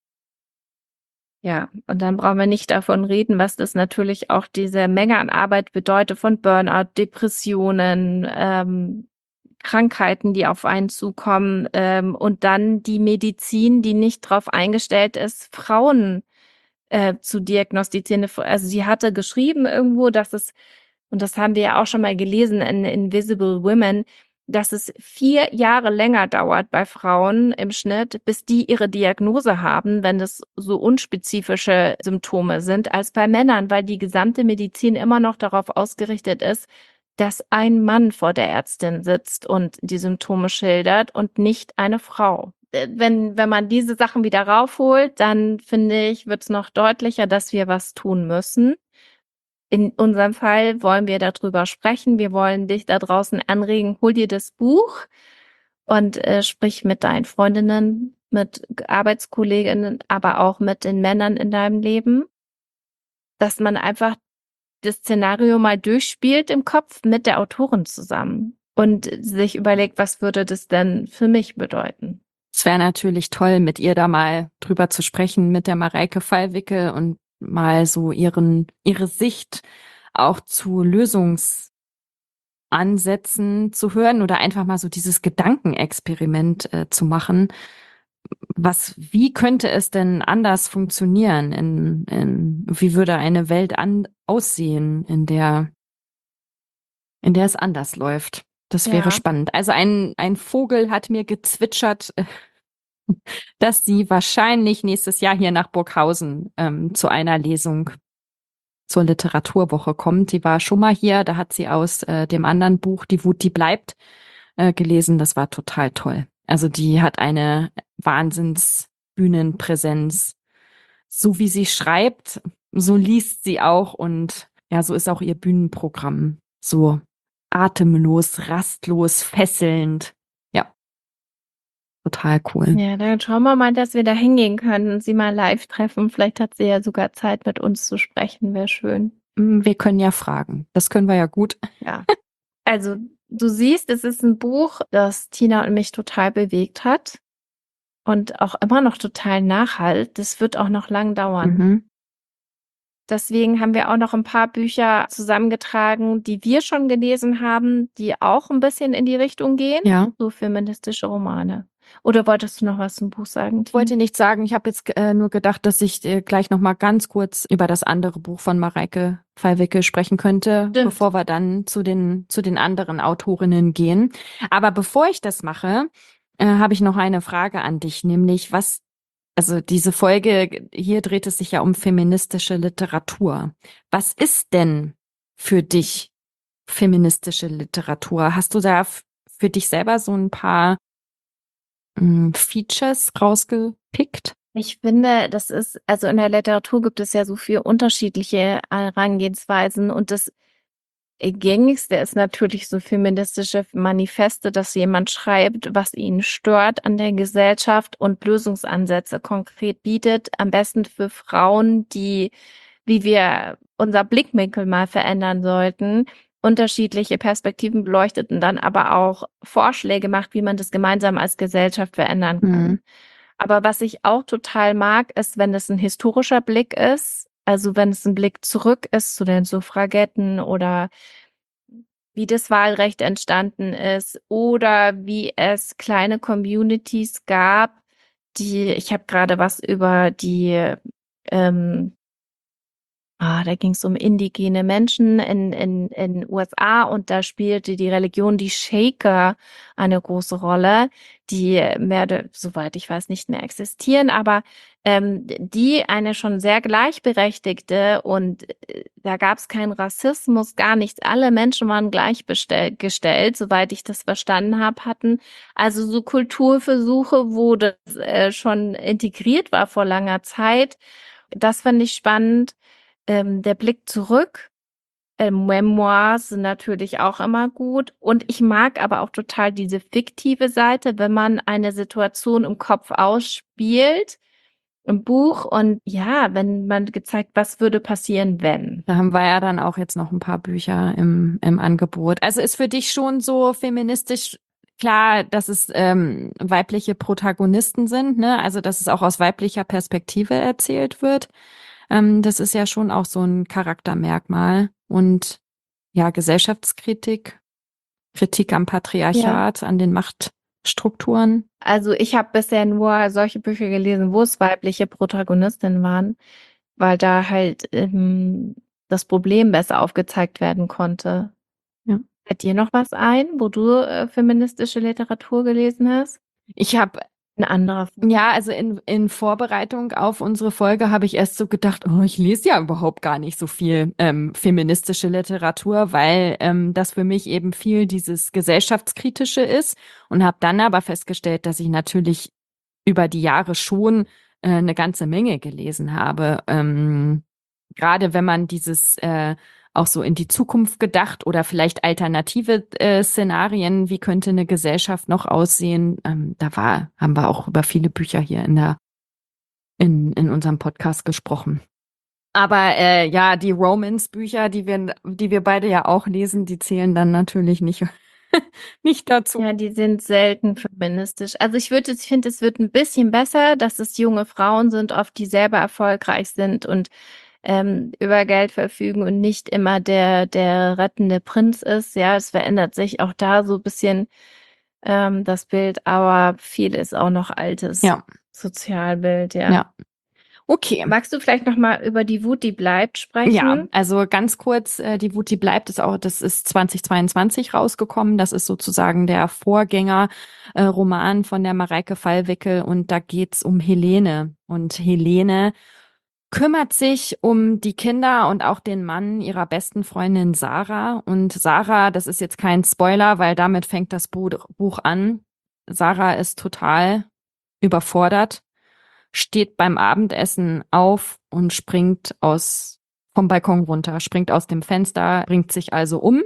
Ja, und dann brauchen wir nicht davon reden, was das natürlich auch diese Menge an Arbeit bedeutet von Burnout, Depressionen, ähm, Krankheiten, die auf einen zukommen, ähm, und dann die Medizin, die nicht drauf eingestellt ist, Frauen äh, zu diagnostizieren. Also sie hatte geschrieben irgendwo, dass es, und das haben wir ja auch schon mal gelesen in Invisible Women, dass es vier Jahre länger dauert bei Frauen im Schnitt, bis die ihre Diagnose haben, wenn das so unspezifische Symptome sind, als bei Männern, weil die gesamte Medizin immer noch darauf ausgerichtet ist, dass ein Mann vor der Ärztin sitzt und die Symptome schildert und nicht eine Frau. Äh, wenn wenn man diese Sachen wieder raufholt, dann finde ich, wird's noch deutlicher, dass wir was tun müssen. In unserem Fall wollen wir darüber sprechen. Wir wollen dich da draußen anregen, hol dir das Buch und, äh, sprich mit deinen Freundinnen, mit Arbeitskolleginnen, aber auch mit den Männern in deinem Leben, dass man einfach das Szenario mal durchspielt im Kopf mit der Autorin zusammen und sich überlegt, was würde das denn für mich bedeuten? Es wäre natürlich toll, mit ihr da mal drüber zu sprechen, mit der Mareike Fallwickel und mal so ihren, ihre Sicht auch zu Lösungsansätzen zu hören oder einfach mal so dieses Gedankenexperiment äh, zu machen. Was, wie könnte es denn anders funktionieren? In, in, wie würde eine Welt an, aussehen, in der, in der es anders läuft? Das wäre Ja. spannend. Also ein, ein Vogel hat mir gezwitschert, dass sie wahrscheinlich nächstes Jahr hier nach Burghausen ähm, zu einer Lesung zur Literaturwoche kommt. Die war schon mal hier, da hat sie aus äh, dem anderen Buch Die Wut, die bleibt äh, gelesen. Das war total toll. Also die hat eine Wahnsinnsbühnenpräsenz. So wie sie schreibt, so liest sie auch und ja, so ist auch ihr Bühnenprogramm. So atemlos, rastlos, fesselnd. Ja, total cool. Ja, dann schauen wir mal, dass wir da hingehen können und sie mal live treffen. Vielleicht hat sie ja sogar Zeit, mit uns zu sprechen. Wäre schön. Mm, Wir können ja fragen. Das können wir ja gut. Ja. Also, du siehst, es ist ein Buch, das Tina und mich total bewegt hat und auch immer noch total nachhalt. Das wird auch noch lang dauern. Mhm. Deswegen haben wir auch noch ein paar Bücher zusammengetragen, die wir schon gelesen haben, die auch ein bisschen in die Richtung gehen, Ja. so feministische Romane. Oder wolltest du noch was zum Buch sagen, Ich wollte Tine? nichts sagen. Ich habe jetzt äh, nur gedacht, dass ich äh, gleich noch mal ganz kurz über das andere Buch von Mareike Fallwickel sprechen könnte, Stimmt. bevor wir dann zu den zu den anderen Autorinnen gehen. Aber bevor ich das mache, äh, habe ich noch eine Frage an dich, nämlich was, also diese Folge hier dreht es sich ja um feministische Literatur. Was ist denn für dich feministische Literatur? Hast du da f- für dich selber so ein paar mh, Features rausgepickt? Ich finde, das ist, also in der Literatur gibt es ja so viele unterschiedliche Herangehensweisen und das gängigste ist natürlich so feministische Manifeste, dass jemand schreibt, was ihn stört an der Gesellschaft und Lösungsansätze konkret bietet. Am besten für Frauen, die, wie wir unser Blickwinkel mal verändern sollten, unterschiedliche Perspektiven beleuchtet und dann aber auch Vorschläge macht, wie man das gemeinsam als Gesellschaft verändern kann. Mhm. Aber was ich auch total mag, ist, wenn es ein historischer Blick ist, also wenn es ein Blick zurück ist zu den Suffragetten oder wie das Wahlrecht entstanden ist oder wie es kleine Communities gab, die, ich habe gerade was über die ähm, Ah, da ging es um indigene Menschen in in in U S A und da spielte die Religion die Shaker eine große Rolle, die mehr oder soweit ich weiß, nicht mehr existieren, aber ähm, die eine schon sehr gleichberechtigte und äh, da gab es keinen Rassismus, gar nichts. Alle Menschen waren gleichgestellt, gestellt, soweit ich das verstanden habe, hatten also so Kulturversuche, wo das äh, schon integriert war vor langer Zeit. Das fand ich spannend. Ähm, der Blick zurück, äh, Memoirs sind natürlich auch immer gut. Und ich mag aber auch total diese fiktive Seite, wenn man eine Situation im Kopf ausspielt, im Buch. Und ja, wenn man gezeigt, was würde passieren, wenn. Da haben wir ja dann auch jetzt noch ein paar Bücher im, im Angebot. Also ist für dich schon so feministisch klar, dass es ähm, weibliche Protagonisten sind, ne? Also dass es auch aus weiblicher Perspektive erzählt wird. Ähm, das ist ja schon auch so ein Charaktermerkmal. Und ja, Gesellschaftskritik, Kritik am Ja. Patriarchat, an den Machtstrukturen. Also ich habe bisher nur solche Bücher gelesen, wo es weibliche Protagonistinnen waren, weil da halt ähm, das Problem besser aufgezeigt werden konnte. Ja. Fällt dir noch was ein, wo du äh, feministische Literatur gelesen hast? Ich habe Ein anderer. Ja, also in, in Vorbereitung auf unsere Folge habe ich erst so gedacht, oh, ich lese ja überhaupt gar nicht so viel ähm, feministische Literatur, weil ähm, das für mich eben viel dieses gesellschaftskritische ist und habe dann aber festgestellt, dass ich natürlich über die Jahre schon äh, eine ganze Menge gelesen habe. Ähm, gerade wenn man dieses äh, auch so in die Zukunft gedacht oder vielleicht alternative äh, Szenarien, wie könnte eine Gesellschaft noch aussehen? Ähm, da war, haben wir auch über viele Bücher hier in der in in unserem Podcast gesprochen. Aber äh, ja, die Romance-Bücher, die wir die wir beide ja auch lesen, die zählen dann natürlich nicht nicht dazu. Ja, die sind selten feministisch. Also ich würde, ich finde, es wird ein bisschen besser, dass es junge Frauen sind, oft die selber erfolgreich sind und ähm, über Geld verfügen und nicht immer der der rettende Prinz ist. Ja, es verändert sich auch da so ein bisschen ähm, das Bild, aber viel ist auch noch altes Ja, Sozialbild, ja. ja. Okay. Magst du vielleicht noch mal über die Wut, die bleibt, Ja, sprechen? also ganz kurz, äh, die Wut, die bleibt, ist auch, das ist zwanzig zweiundzwanzig rausgekommen. Das ist sozusagen der Vorgänger, äh, Roman von der Mareike Fallwickel und da geht's um Helene. Und Helene kümmert sich um die Kinder und auch den Mann ihrer besten Freundin Sarah. Und Sarah, das ist jetzt kein Spoiler, weil damit fängt das Bu- Buch an. Sarah ist total überfordert, steht beim Abendessen auf und springt aus vom Balkon runter, springt aus dem Fenster, bringt sich also um.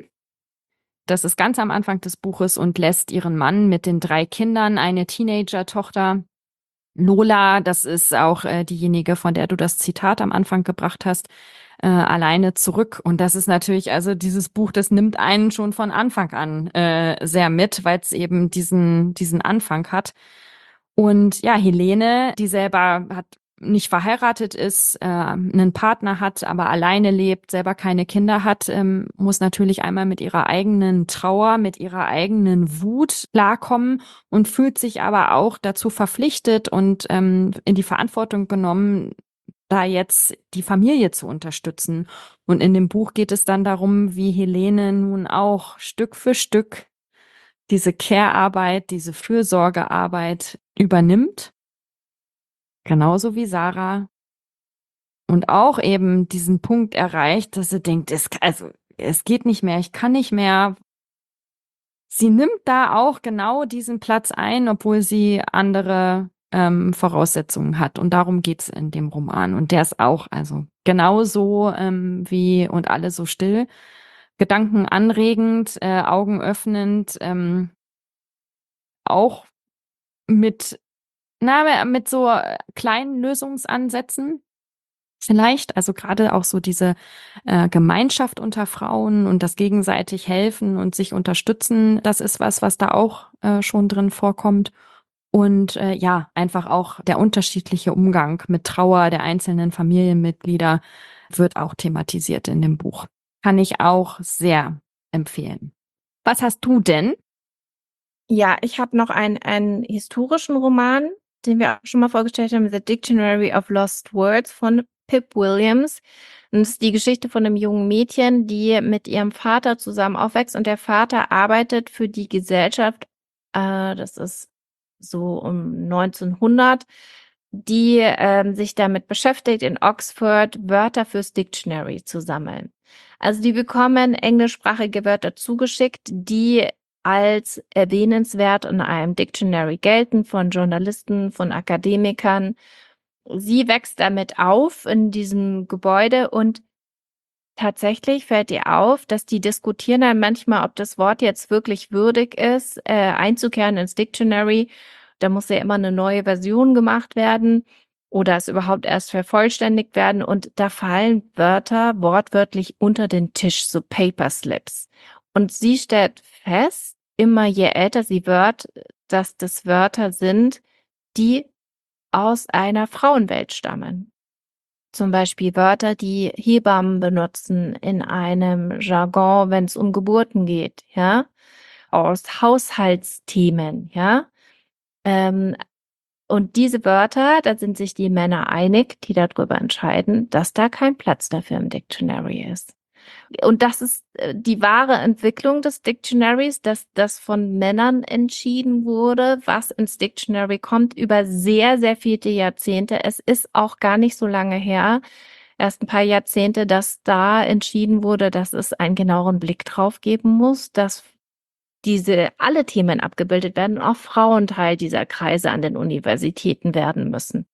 Das ist ganz am Anfang des Buches und lässt ihren Mann mit den drei Kindern, eine Teenager-Tochter, Lola, das ist auch äh, diejenige, von der du das Zitat am Anfang gebracht hast, äh, alleine zurück. Und das ist natürlich, also dieses Buch, das nimmt einen schon von Anfang an äh, sehr mit, weil es eben diesen, diesen Anfang hat. Und ja, Helene, die selber hat nicht verheiratet ist, äh, einen Partner hat, aber alleine lebt, selber keine Kinder hat, ähm, muss natürlich einmal mit ihrer eigenen Trauer, mit ihrer eigenen Wut klarkommen und fühlt sich aber auch dazu verpflichtet und ähm, in die Verantwortung genommen, da jetzt die Familie zu unterstützen. Und in dem Buch geht es dann darum, wie Helene nun auch Stück für Stück diese Care-Arbeit, diese Fürsorgearbeit übernimmt. Genauso wie Sarah. Und auch eben diesen Punkt erreicht, dass sie denkt, es, also, es geht nicht mehr, ich kann nicht mehr. Sie nimmt da auch genau diesen Platz ein, obwohl sie andere ähm, Voraussetzungen hat. Und darum geht's in dem Roman. Und der ist auch, also genauso ähm, wie Und alle so still. Gedankenanregend, äh, augenöffnend, ähm, auch mit, na, mit so kleinen Lösungsansätzen. Vielleicht, also gerade auch so diese äh, Gemeinschaft unter Frauen und das gegenseitig helfen und sich unterstützen, das ist was, was da auch äh, schon drin vorkommt. Und äh, ja, einfach auch der unterschiedliche Umgang mit Trauer der einzelnen Familienmitglieder wird auch thematisiert in dem Buch. Kann ich auch sehr empfehlen. Was hast du denn? Ja, ich habe noch einen, einen historischen Roman, den wir auch schon mal vorgestellt haben, The Dictionary of Lost Words von Pip Williams. Und das ist die Geschichte von einem jungen Mädchen, die mit ihrem Vater zusammen aufwächst und der Vater arbeitet für die Gesellschaft, äh, das ist so um neunzehnhundert, die ähm, sich damit beschäftigt, in Oxford Wörter fürs Dictionary zu sammeln. Also die bekommen englischsprachige Wörter zugeschickt, die als erwähnenswert in einem Dictionary gelten von Journalisten, von Akademikern. Sie wächst damit auf in diesem Gebäude und tatsächlich fällt ihr auf, dass die diskutieren dann manchmal, ob das Wort jetzt wirklich würdig ist, äh, einzukehren ins Dictionary. Da muss ja immer eine neue Version gemacht werden oder es überhaupt erst vervollständigt werden. Und da fallen Wörter wortwörtlich unter den Tisch, so Paper Slips. Und sie stellt fest, immer je älter sie wird, dass das Wörter sind, die aus einer Frauenwelt stammen. Zum Beispiel Wörter, die Hebammen benutzen in einem Jargon, wenn es um Geburten geht, ja, aus Haushaltsthemen, ja. Ähm, und diese Wörter, da sind sich die Männer einig, die darüber entscheiden, dass da kein Platz dafür im Dictionary ist. Und das ist äh, die wahre Entwicklung des Dictionaries, dass das von Männern entschieden wurde, was ins Dictionary kommt, über sehr, sehr viele Jahrzehnte. Es ist auch gar nicht so lange her, erst ein paar Jahrzehnte, dass da entschieden wurde, dass es einen genaueren Blick drauf geben muss, dass diese alle Themen abgebildet werden und auch Frauen Teil dieser Kreise an den Universitäten werden müssen.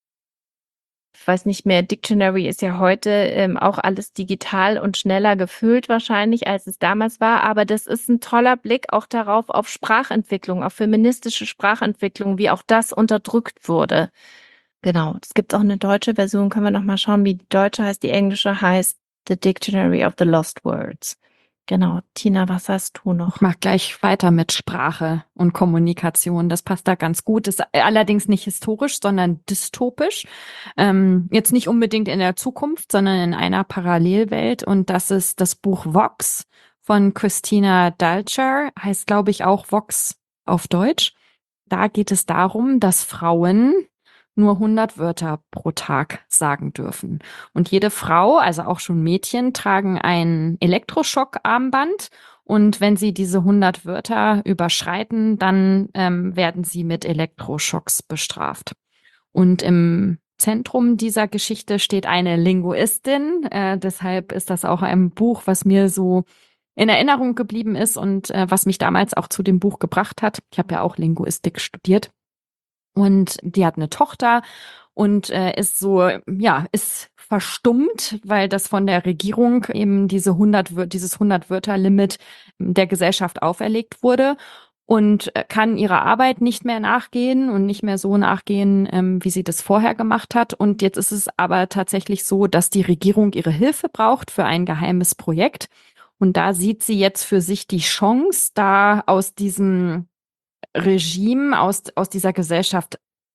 Ich weiß nicht mehr, Dictionary ist ja heute ähm, auch alles digital und schneller gefüllt wahrscheinlich, als es damals war. Aber das ist ein toller Blick auch darauf, auf Sprachentwicklung, auf feministische Sprachentwicklung, wie auch das unterdrückt wurde. Genau, es gibt auch eine deutsche Version, können wir noch mal schauen, wie die deutsche heißt. Die englische heißt The Dictionary of the Lost Words. Genau, Tina, was hast du noch? Ich mach gleich weiter mit Sprache und Kommunikation. Das passt da ganz gut. Ist allerdings nicht historisch, sondern dystopisch. Ähm, jetzt nicht unbedingt in der Zukunft, sondern in einer Parallelwelt. Und das ist das Buch Vox von Christina Dalcher. Heißt, glaube ich, auch Vox auf Deutsch. Da geht es darum, dass Frauen nur hundert Wörter pro Tag sagen dürfen. Und jede Frau, also auch schon Mädchen, tragen ein Elektroschock-Armband. Und wenn sie diese hundert Wörter überschreiten, dann ähm, werden sie mit Elektroschocks bestraft. Und im Zentrum dieser Geschichte steht eine Linguistin. Äh, deshalb ist das auch ein Buch, was mir so in Erinnerung geblieben ist und äh, was mich damals auch zu dem Buch gebracht hat. Ich habe ja auch Linguistik studiert. Und die hat eine Tochter und äh, ist so, ja, ist verstummt, weil das von der Regierung eben diese hundert, dieses hundert-Wörter-Limit der Gesellschaft auferlegt wurde und äh, kann ihrer Arbeit nicht mehr nachgehen und nicht mehr so nachgehen, ähm, wie sie das vorher gemacht hat. Und jetzt ist es aber tatsächlich so, dass die Regierung ihre Hilfe braucht für ein geheimes Projekt. Und da sieht sie jetzt für sich die Chance, da aus diesem Regime, aus, aus dieser Gesellschaft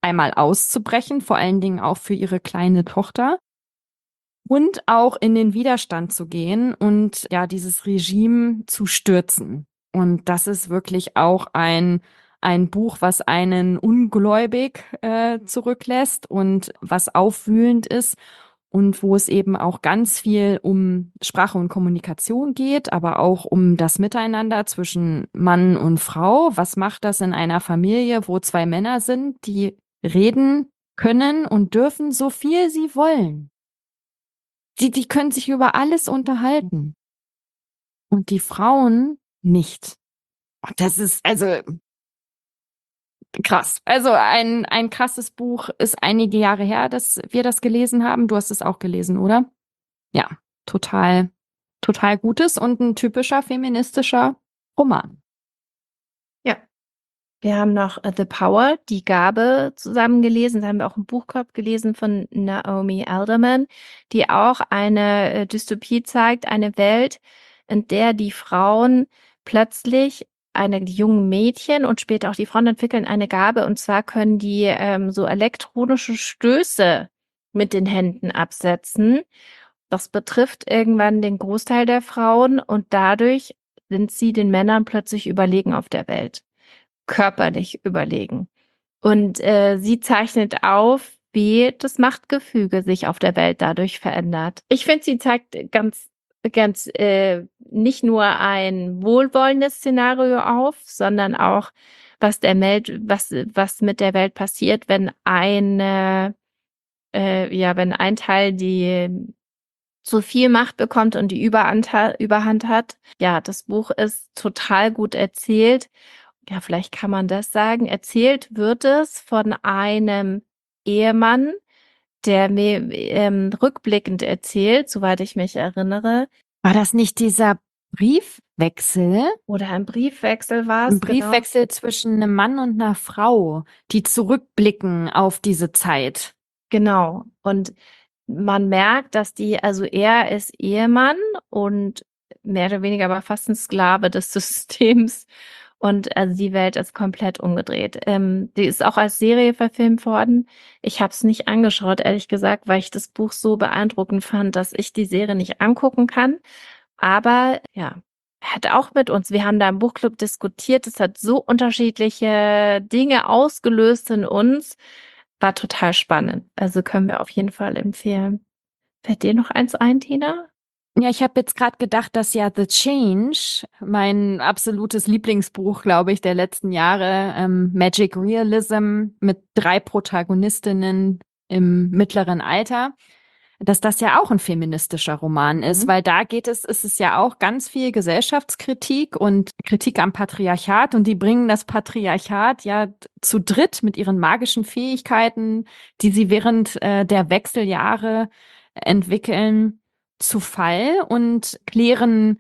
einmal auszubrechen, vor allen Dingen auch für ihre kleine Tochter. Und auch in den Widerstand zu gehen und ja, dieses Regime zu stürzen. Und das ist wirklich auch ein, ein Buch, was einen ungläubig äh, zurücklässt und was aufwühlend ist und wo es eben auch ganz viel um Sprache und Kommunikation geht, aber auch um das Miteinander zwischen Mann und Frau. Was macht das in einer Familie, wo zwei Männer sind, die reden können und dürfen, so viel sie wollen? Die, die können sich über alles unterhalten. Und die Frauen nicht. Und das ist also krass. Also ein, ein krasses Buch, ist einige Jahre her, dass wir das gelesen haben. Du hast es auch gelesen, oder? Ja, total, total gutes und ein typischer feministischer Roman. Ja. Wir haben noch äh, The Power, die Gabe, zusammen gelesen. Da haben wir auch einen Buchclub gelesen von Naomi Alderman, die auch eine äh, Dystopie zeigt, eine Welt, in der die Frauen plötzlich, eine die jungen Mädchen und später auch die Frauen entwickeln eine Gabe, und zwar können die ähm, so elektronische Stöße mit den Händen absetzen. Das betrifft irgendwann den Großteil der Frauen und dadurch sind sie den Männern plötzlich überlegen auf der Welt. Körperlich überlegen. Und äh, sie zeichnet auf, wie das Machtgefüge sich auf der Welt dadurch verändert. Ich finde, sie zeigt ganz, ganz äh, nicht nur ein wohlwollendes Szenario auf, sondern auch, was der Welt, was, was mit der Welt passiert, wenn eine, äh, ja, wenn ein Teil die zu viel Macht bekommt und die Überhand, Überhand hat. Ja, das Buch ist total gut erzählt. Ja, vielleicht kann man das sagen. Erzählt wird es von einem Ehemann, der mir ähm, rückblickend erzählt, soweit ich mich erinnere. War das nicht dieser Briefwechsel? Oder ein Briefwechsel war Ein es, genau. Briefwechsel zwischen einem Mann und einer Frau, die zurückblicken auf diese Zeit. Genau. Und man merkt, dass die, also er ist Ehemann und mehr oder weniger aber fast ein Sklave des Systems. Und also die Welt ist komplett umgedreht. Ähm, die ist auch als Serie verfilmt worden. Ich habe es nicht angeschaut, ehrlich gesagt, weil ich das Buch so beeindruckend fand, dass ich die Serie nicht angucken kann. Aber ja, hat auch mit uns. Wir haben da im Buchclub diskutiert. Es hat so unterschiedliche Dinge ausgelöst in uns. War total spannend. Also können wir auf jeden Fall empfehlen. Fällt dir noch eins ein, Tina? Ja, ich habe jetzt gerade gedacht, dass ja The Change, mein absolutes Lieblingsbuch, glaube ich, der letzten Jahre, ähm, Magic Realism mit drei Protagonistinnen im mittleren Alter, dass das ja auch ein feministischer Roman ist, Mhm. weil da geht es, ist es ja auch ganz viel Gesellschaftskritik und Kritik am Patriarchat und die bringen das Patriarchat ja zu dritt mit ihren magischen Fähigkeiten, die sie während äh, der Wechseljahre entwickeln, zu Fall und klären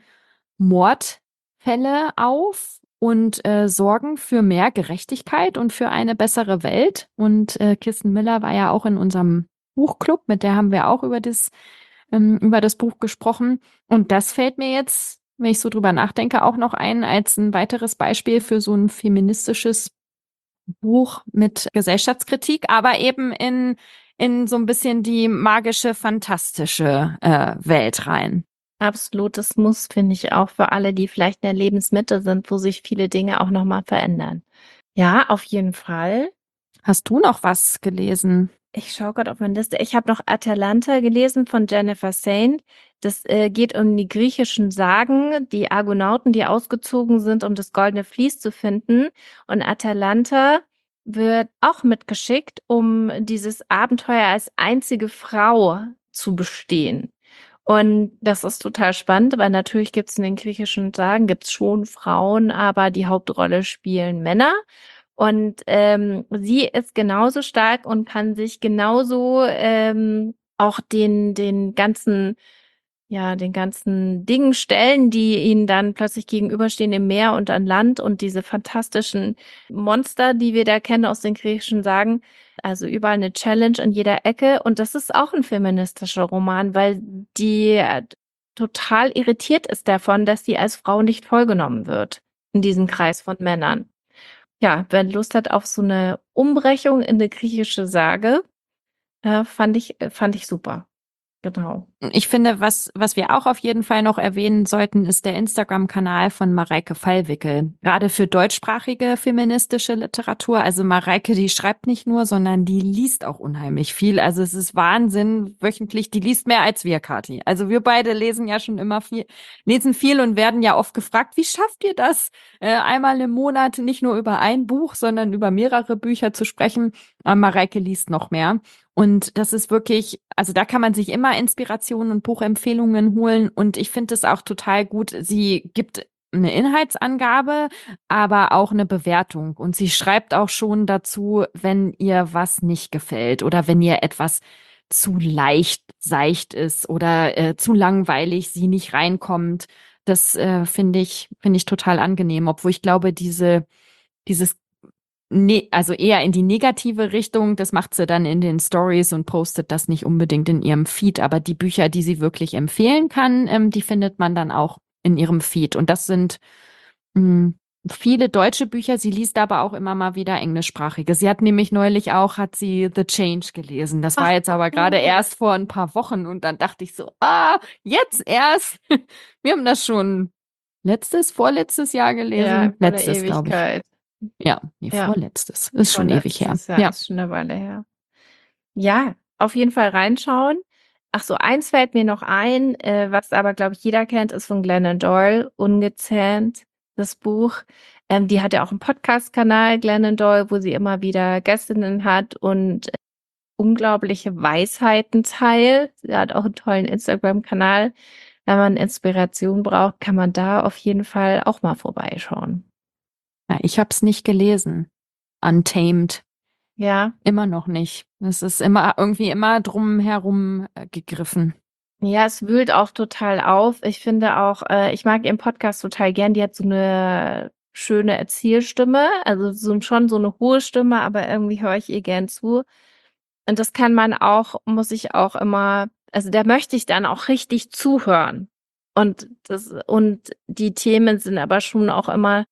Mordfälle auf und äh, sorgen für mehr Gerechtigkeit und für eine bessere Welt. Und äh, Kirsten Miller war ja auch in unserem Buchclub, mit der haben wir auch über das, ähm, über das Buch gesprochen. Und das fällt mir jetzt, wenn ich so drüber nachdenke, auch noch ein als ein weiteres Beispiel für so ein feministisches Buch mit Gesellschaftskritik, aber eben in, in so ein bisschen die magische, fantastische äh, Welt rein. Absolut, das muss, finde ich, auch für alle, die vielleicht in der Lebensmitte sind, wo sich viele Dinge auch nochmal verändern. Ja, auf jeden Fall. Hast du noch was gelesen? Ich schaue gerade auf meine Liste. Ich habe noch Atalanta gelesen von Jennifer Saint. Das äh, geht um die griechischen Sagen, die Argonauten, die ausgezogen sind, um das Goldene Vlies zu finden. Und Atalanta wird auch mitgeschickt, um dieses Abenteuer als einzige Frau zu bestehen. Und das ist total spannend, weil natürlich gibt es in den griechischen Sagen, gibt es schon Frauen, aber die Hauptrolle spielen Männer. Und ähm, sie ist genauso stark und kann sich genauso ähm, auch den den ganzen ja den ganzen Dingen stellen, die ihnen dann plötzlich gegenüberstehen im Meer und an Land und diese fantastischen Monster, die wir da kennen aus den griechischen Sagen. Also überall eine Challenge in jeder Ecke. Und das ist auch ein feministischer Roman, weil die äh, total irritiert ist davon, dass sie als Frau nicht vollgenommen wird in diesem Kreis von Männern. ja, wer Lust hat auf so eine Umbrechung in 'ne griechische Sage, äh, fand ich äh, fand ich super. Genau. Ich finde, was, was wir auch auf jeden Fall noch erwähnen sollten, ist der Instagram-Kanal von Mareike Fallwickel. Gerade für deutschsprachige feministische Literatur. Also Mareike, die schreibt nicht nur, sondern die liest auch unheimlich viel. Also es ist Wahnsinn, wöchentlich. Die liest mehr als wir, Kathi. Also wir beide lesen ja schon immer viel, lesen viel und werden ja oft gefragt, wie schafft ihr das, äh, einmal im Monat nicht nur über ein Buch, sondern über mehrere Bücher zu sprechen? Aber Mareike liest noch mehr. Und das ist wirklich, also da kann man sich immer Inspirationen und Buchempfehlungen holen. Und ich finde es auch total gut. Sie gibt eine Inhaltsangabe, aber auch eine Bewertung. Und sie schreibt auch schon dazu, wenn ihr was nicht gefällt oder wenn ihr etwas zu leicht, seicht ist oder äh, zu langweilig, sie nicht reinkommt. Das äh, finde ich, finde ich total angenehm, obwohl ich glaube, diese, dieses Nee, also eher in die negative Richtung. Das macht sie dann in den Stories und postet das nicht unbedingt in ihrem Feed. Aber die Bücher, die sie wirklich empfehlen kann, ähm, die findet man dann auch in ihrem Feed. Und das sind mh, viele deutsche Bücher. Sie liest aber auch immer mal wieder englischsprachige. Sie hat nämlich neulich auch, hat sie The Change gelesen. Das war Ach, jetzt aber gerade cool. erst vor ein paar Wochen. Und dann dachte ich so, ah, jetzt erst. Wir haben das schon letztes, vorletztes Jahr Ja, gelesen. vor der Letztes, glaube ich. Ewigkeit. Ja, nee, Ja, vorletztes. Ist schon ewig her. vorletztes Jahr Ja. ist schon 'ne Weile her. Ja, auf jeden Fall reinschauen. Ach so, eins fällt mir noch ein, äh, was aber, glaube ich, jeder kennt, ist von Glennon Doyle, „Ungezähmt", das Buch. Ähm, die hat ja auch 'n Podcast-Kanal, Glennon Doyle, wo sie immer wieder Gästinnen hat und äh, unglaubliche Weisheiten teilt. Sie hat auch 'n tollen Instagram-Kanal. Wenn man Inspiration braucht, kann man da auf jeden Fall auch mal vorbeischauen. Ja, ich habe es nicht gelesen. Untamed. Ja. Immer noch nicht. Es ist immer irgendwie immer drum herum äh, gegriffen. Ja, es wühlt auch total auf. Ich finde auch, äh, ich mag ihren Podcast total gern. Die hat so eine schöne Erzählstimme, also so schon so eine hohe Stimme, aber irgendwie höre ich ihr gern zu. Und das kann man auch muss ich auch immer also, da möchte ich dann auch richtig zuhören. Und das und die Themen sind aber schon auch immer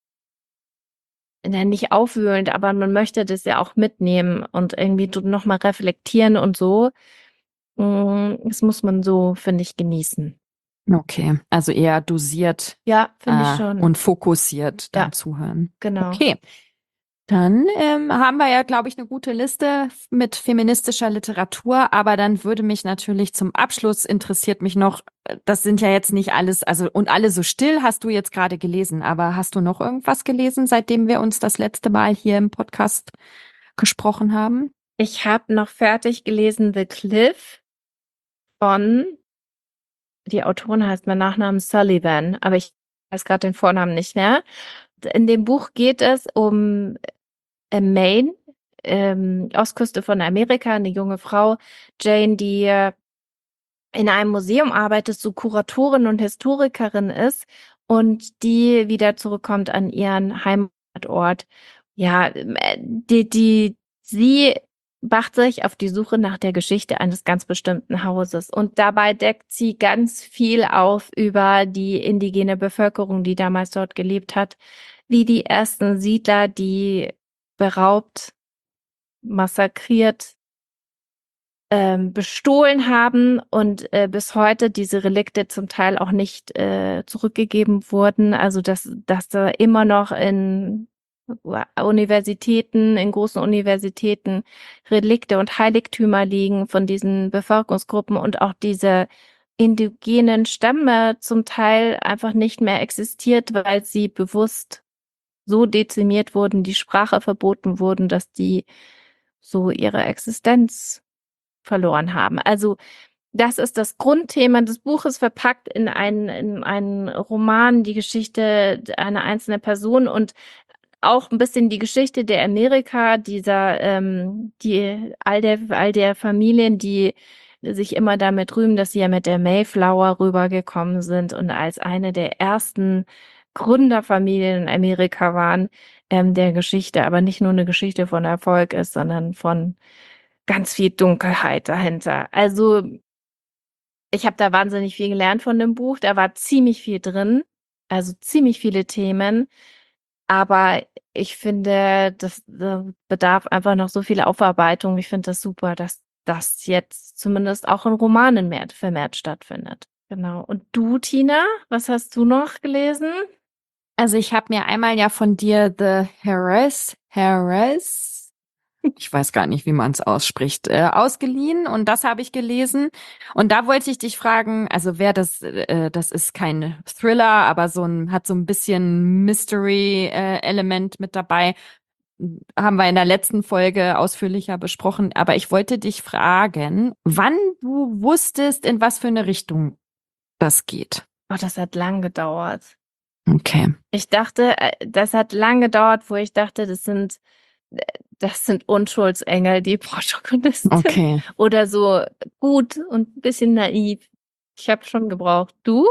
na, nicht aufwühlend, aber man möchte das ja auch mitnehmen und irgendwie so noch mal reflektieren und so. Hm, das muss man so, finde ich, genießen. Okay, also eher dosiert Ja, finde ich äh, schon. und fokussiert dann Ja, zuhören. genau. Okay, dann ähm, haben wir ja, glaube ich, eine gute Liste mit feministischer Literatur, aber dann würde mich natürlich zum Abschluss interessiert mich noch, äh, das sind ja jetzt nicht alles, also und alle so still hast du jetzt gerade gelesen, aber hast du noch irgendwas gelesen, seitdem wir uns das letzte Mal hier im Podcast gesprochen haben? Ich habe noch fertig gelesen „The Cliff" von die Autorin heißt mit Nachnamen Sullivan, aber ich weiß grad den Vornamen nicht mehr. In dem Buch geht es um, äh, Maine, ähm, Ostküste von Amerika, 'ne junge Frau, Jane, die äh, in einem Museum arbeitet, so Kuratorin und Historikerin ist und die wieder zurückkommt an ihren Heimatort. Ja, ähm, äh, die die sie macht sich auf die Suche nach der Geschichte eines ganz bestimmten Hauses und dabei deckt sie ganz viel auf über die indigene Bevölkerung, die damals dort gelebt hat, wie die ersten Siedler, die beraubt, massakriert, ähm, bestohlen haben und äh, bis heute diese Relikte zum Teil auch nicht äh, zurückgegeben wurden. Also dass, dass da immer noch in Universitäten, in großen Universitäten Relikte und Heiligtümer liegen von diesen Bevölkerungsgruppen und auch diese indigenen Stämme zum Teil einfach nicht mehr existiert, weil sie bewusst so dezimiert wurden, die Sprache verboten wurden, dass die so ihre Existenz verloren haben. Also, das ist das Grundthema des Buches verpackt in einen in einen Roman, die Geschichte einer einzelnen Person und auch ein bisschen die Geschichte der Amerika, dieser, ähm die all der all der Familien, die sich immer damit rühmen, dass sie ja mit der Mayflower rübergekommen sind und als eine der ersten Gründerfamilien in Amerika waren, ähm, der Geschichte aber nicht nur eine Geschichte von Erfolg ist, sondern von ganz viel Dunkelheit dahinter. Also, ich habe da wahnsinnig viel gelernt von dem Buch. Da war ziemlich viel drin, also ziemlich viele Themen. Aber ich finde, das äh, bedarf einfach noch so viel Aufarbeitung. Ich finde das super, dass das jetzt zumindest auch in Romanen mehr, vermehrt stattfindet. Genau. Und du, Tina, was hast du noch gelesen? Also ich habe mir einmal ja von dir The Heiress, Heiress, ich weiß gar nicht, wie man es ausspricht, äh, ausgeliehen und das habe ich gelesen. Und da wollte ich dich fragen, also wer das, äh, das ist kein Thriller, aber so ein, hat so ein bisschen Mystery-Element mit dabei. Haben wir in der letzten Folge ausführlicher besprochen. Aber ich wollte dich fragen, wann du wusstest, in was für eine Richtung das geht. Oh, das hat lang gedauert. Okay. Ich dachte, äh, das hat lang gedauert, wo ich dachte, das sind, äh, das sind Unschuldsengel, die Protagonistin. Okay. Oder so gut und ein bisschen naiv. Ich habe schon gebraucht. Du?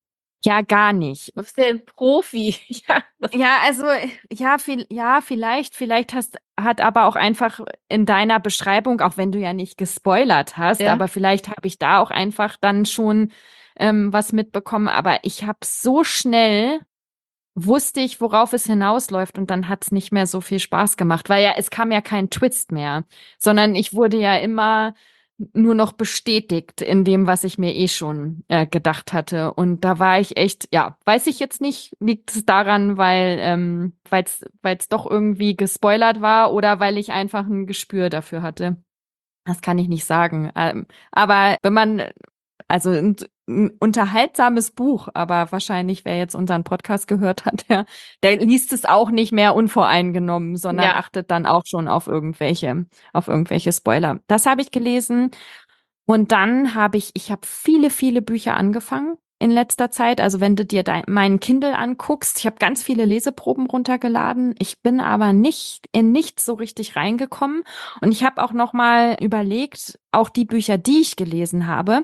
Ja, gar nicht. Du bist ja ein Profi. Ja, was- Ja, also ja, viel, ja, vielleicht, vielleicht hast, hat aber auch einfach in deiner Beschreibung, auch wenn du ja nicht gespoilert hast, ja. aber vielleicht habe ich da auch einfach dann schon ähm, was mitbekommen. Aber ich habe so schnell wusste ich, worauf es hinausläuft und dann hat's nicht mehr so viel Spaß gemacht, weil ja, es kam ja kein Twist mehr, sondern ich wurde ja immer nur noch bestätigt in dem, was ich mir eh schon äh, gedacht hatte. Und da war ich echt, ja, weiß ich jetzt nicht, liegt es daran, weil ähm, weil's, weil's doch irgendwie gespoilert war oder weil ich einfach ein Gespür dafür hatte. Das kann ich nicht sagen. Ähm, aber wenn man also ein, ein unterhaltsames Buch, aber wahrscheinlich, wer jetzt unseren Podcast gehört hat, der, der liest es auch nicht mehr unvoreingenommen, sondern Ja. achtet dann auch schon auf irgendwelche, auf irgendwelche Spoiler. Das habe ich gelesen. Und dann habe ich, ich habe viele, viele Bücher angefangen in letzter Zeit. Also wenn du dir dein, meinen Kindle anguckst, ich habe ganz viele Leseproben runtergeladen. Ich bin aber nicht in nichts so richtig reingekommen. Und ich habe auch noch mal überlegt, auch die Bücher, die ich gelesen habe,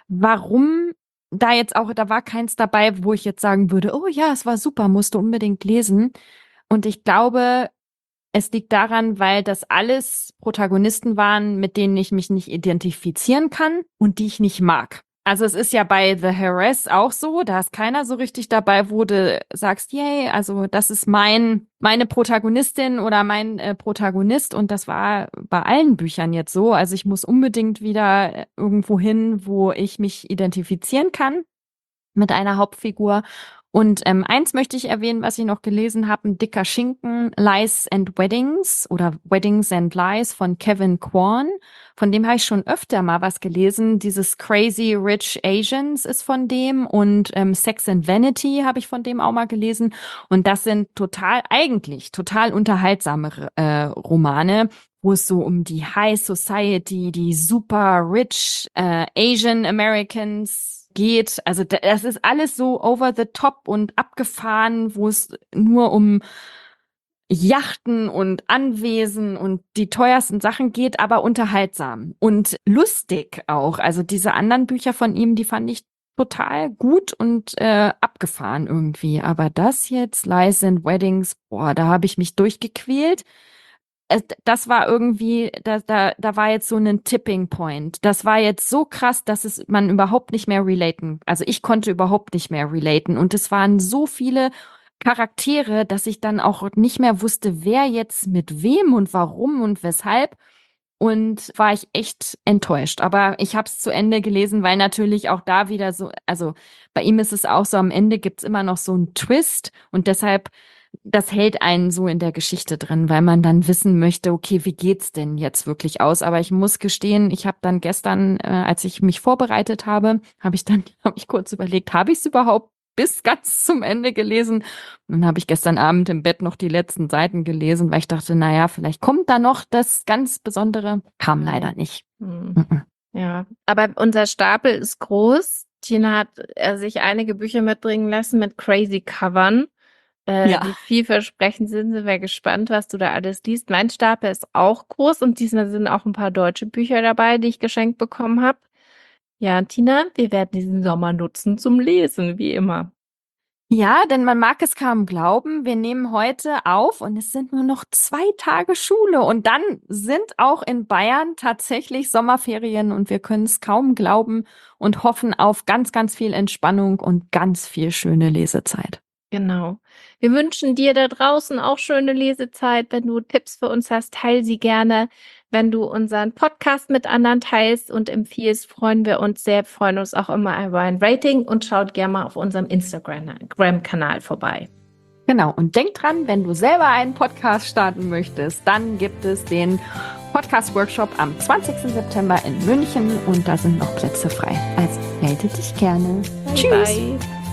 warum da jetzt auch, da war keins dabei, wo ich jetzt sagen würde, oh ja, es war super, musste unbedingt lesen. Und ich glaube, es liegt daran, weil das alles Protagonisten waren, mit denen ich mich nicht identifizieren kann und die ich nicht mag. Also es ist ja bei The Heiress auch so, da ist keiner so richtig dabei, wo du sagst, yay, also das ist mein, meine Protagonistin oder mein äh, Protagonist und das war bei allen Büchern jetzt so. Also ich muss unbedingt wieder irgendwo hin, wo ich mich identifizieren kann mit einer Hauptfigur. Und ähm, eins möchte ich erwähnen, was ich noch gelesen habe, ein dicker Schinken, Lies and Weddings oder Weddings and Lies von Kevin Kwan. Von dem habe ich schon öfter mal was gelesen. Dieses Crazy Rich Asians ist von dem und ähm, Sex and Vanity habe ich von dem auch mal gelesen. Und das sind total, eigentlich total unterhaltsame äh, Romane, wo es so um die High Society, die super rich äh, Asian Americans geht. Also das ist alles so over the top und abgefahren, wo es nur um Yachten und Anwesen und die teuersten Sachen geht, aber unterhaltsam und lustig auch. Also diese anderen Bücher von ihm, die fand ich total gut und äh, abgefahren irgendwie. Aber das jetzt, Lies and Weddings, boah, da habe ich mich durchgequält. Es, das war irgendwie, da, da, da war jetzt so ein Tipping Point. Das war jetzt so krass, dass es man überhaupt nicht mehr relaten. Also ich konnte überhaupt nicht mehr relaten. Und es waren so viele Charaktere, dass ich dann auch nicht mehr wusste, wer jetzt mit wem und warum und weshalb. Und war ich echt enttäuscht. Aber ich habe es zu Ende gelesen, weil natürlich auch da wieder so, also bei ihm ist es auch so, am Ende gibt's immer noch so einen Twist und deshalb das hält einen so in der Geschichte drin, weil man dann wissen möchte, okay, wie geht's denn jetzt wirklich aus? Aber ich muss gestehen, ich habe dann gestern, äh, als ich mich vorbereitet habe, habe ich dann, habe ich kurz überlegt, habe ich es überhaupt bis ganz zum Ende gelesen? Und dann habe ich gestern Abend im Bett noch die letzten Seiten gelesen, weil ich dachte, na ja, vielleicht kommt da noch das ganz Besondere. Kam leider nicht. Hm. Mhm. Ja, aber unser Stapel ist groß. Tina hat äh, sich einige Bücher mitbringen lassen mit crazy Covern, äh, Ja. die vielversprechend sind. Sind wir gespannt, was du da alles liest. Mein Stapel ist auch groß und diesmal sind auch ein paar deutsche Bücher dabei, die ich geschenkt bekommen habe. Ja, Tina, wir werden diesen Sommer nutzen zum Lesen, wie immer. Ja, denn man mag es kaum glauben, wir nehmen heute auf und es sind nur noch zwei Tage Schule und dann sind auch in Bayern tatsächlich Sommerferien und wir können es kaum glauben und hoffen auf ganz, ganz viel Entspannung und ganz viel schöne Lesezeit. Genau. Wir wünschen dir da draußen auch schöne Lesezeit. Wenn du Tipps für uns hast, teil sie gerne. Wenn du unseren Podcast mit anderen teilst und empfiehlst, freuen wir uns sehr. Wir freuen uns auch immer über ein Rating und schaut gerne mal auf unserem Instagram-Kanal vorbei. Genau. Und denk dran, wenn du selber einen Podcast starten möchtest, dann gibt es den Podcast-Workshop am zwanzigsten September in München und da sind noch Plätze frei. Also melde dich gerne. Bye, Tschüss. Bye.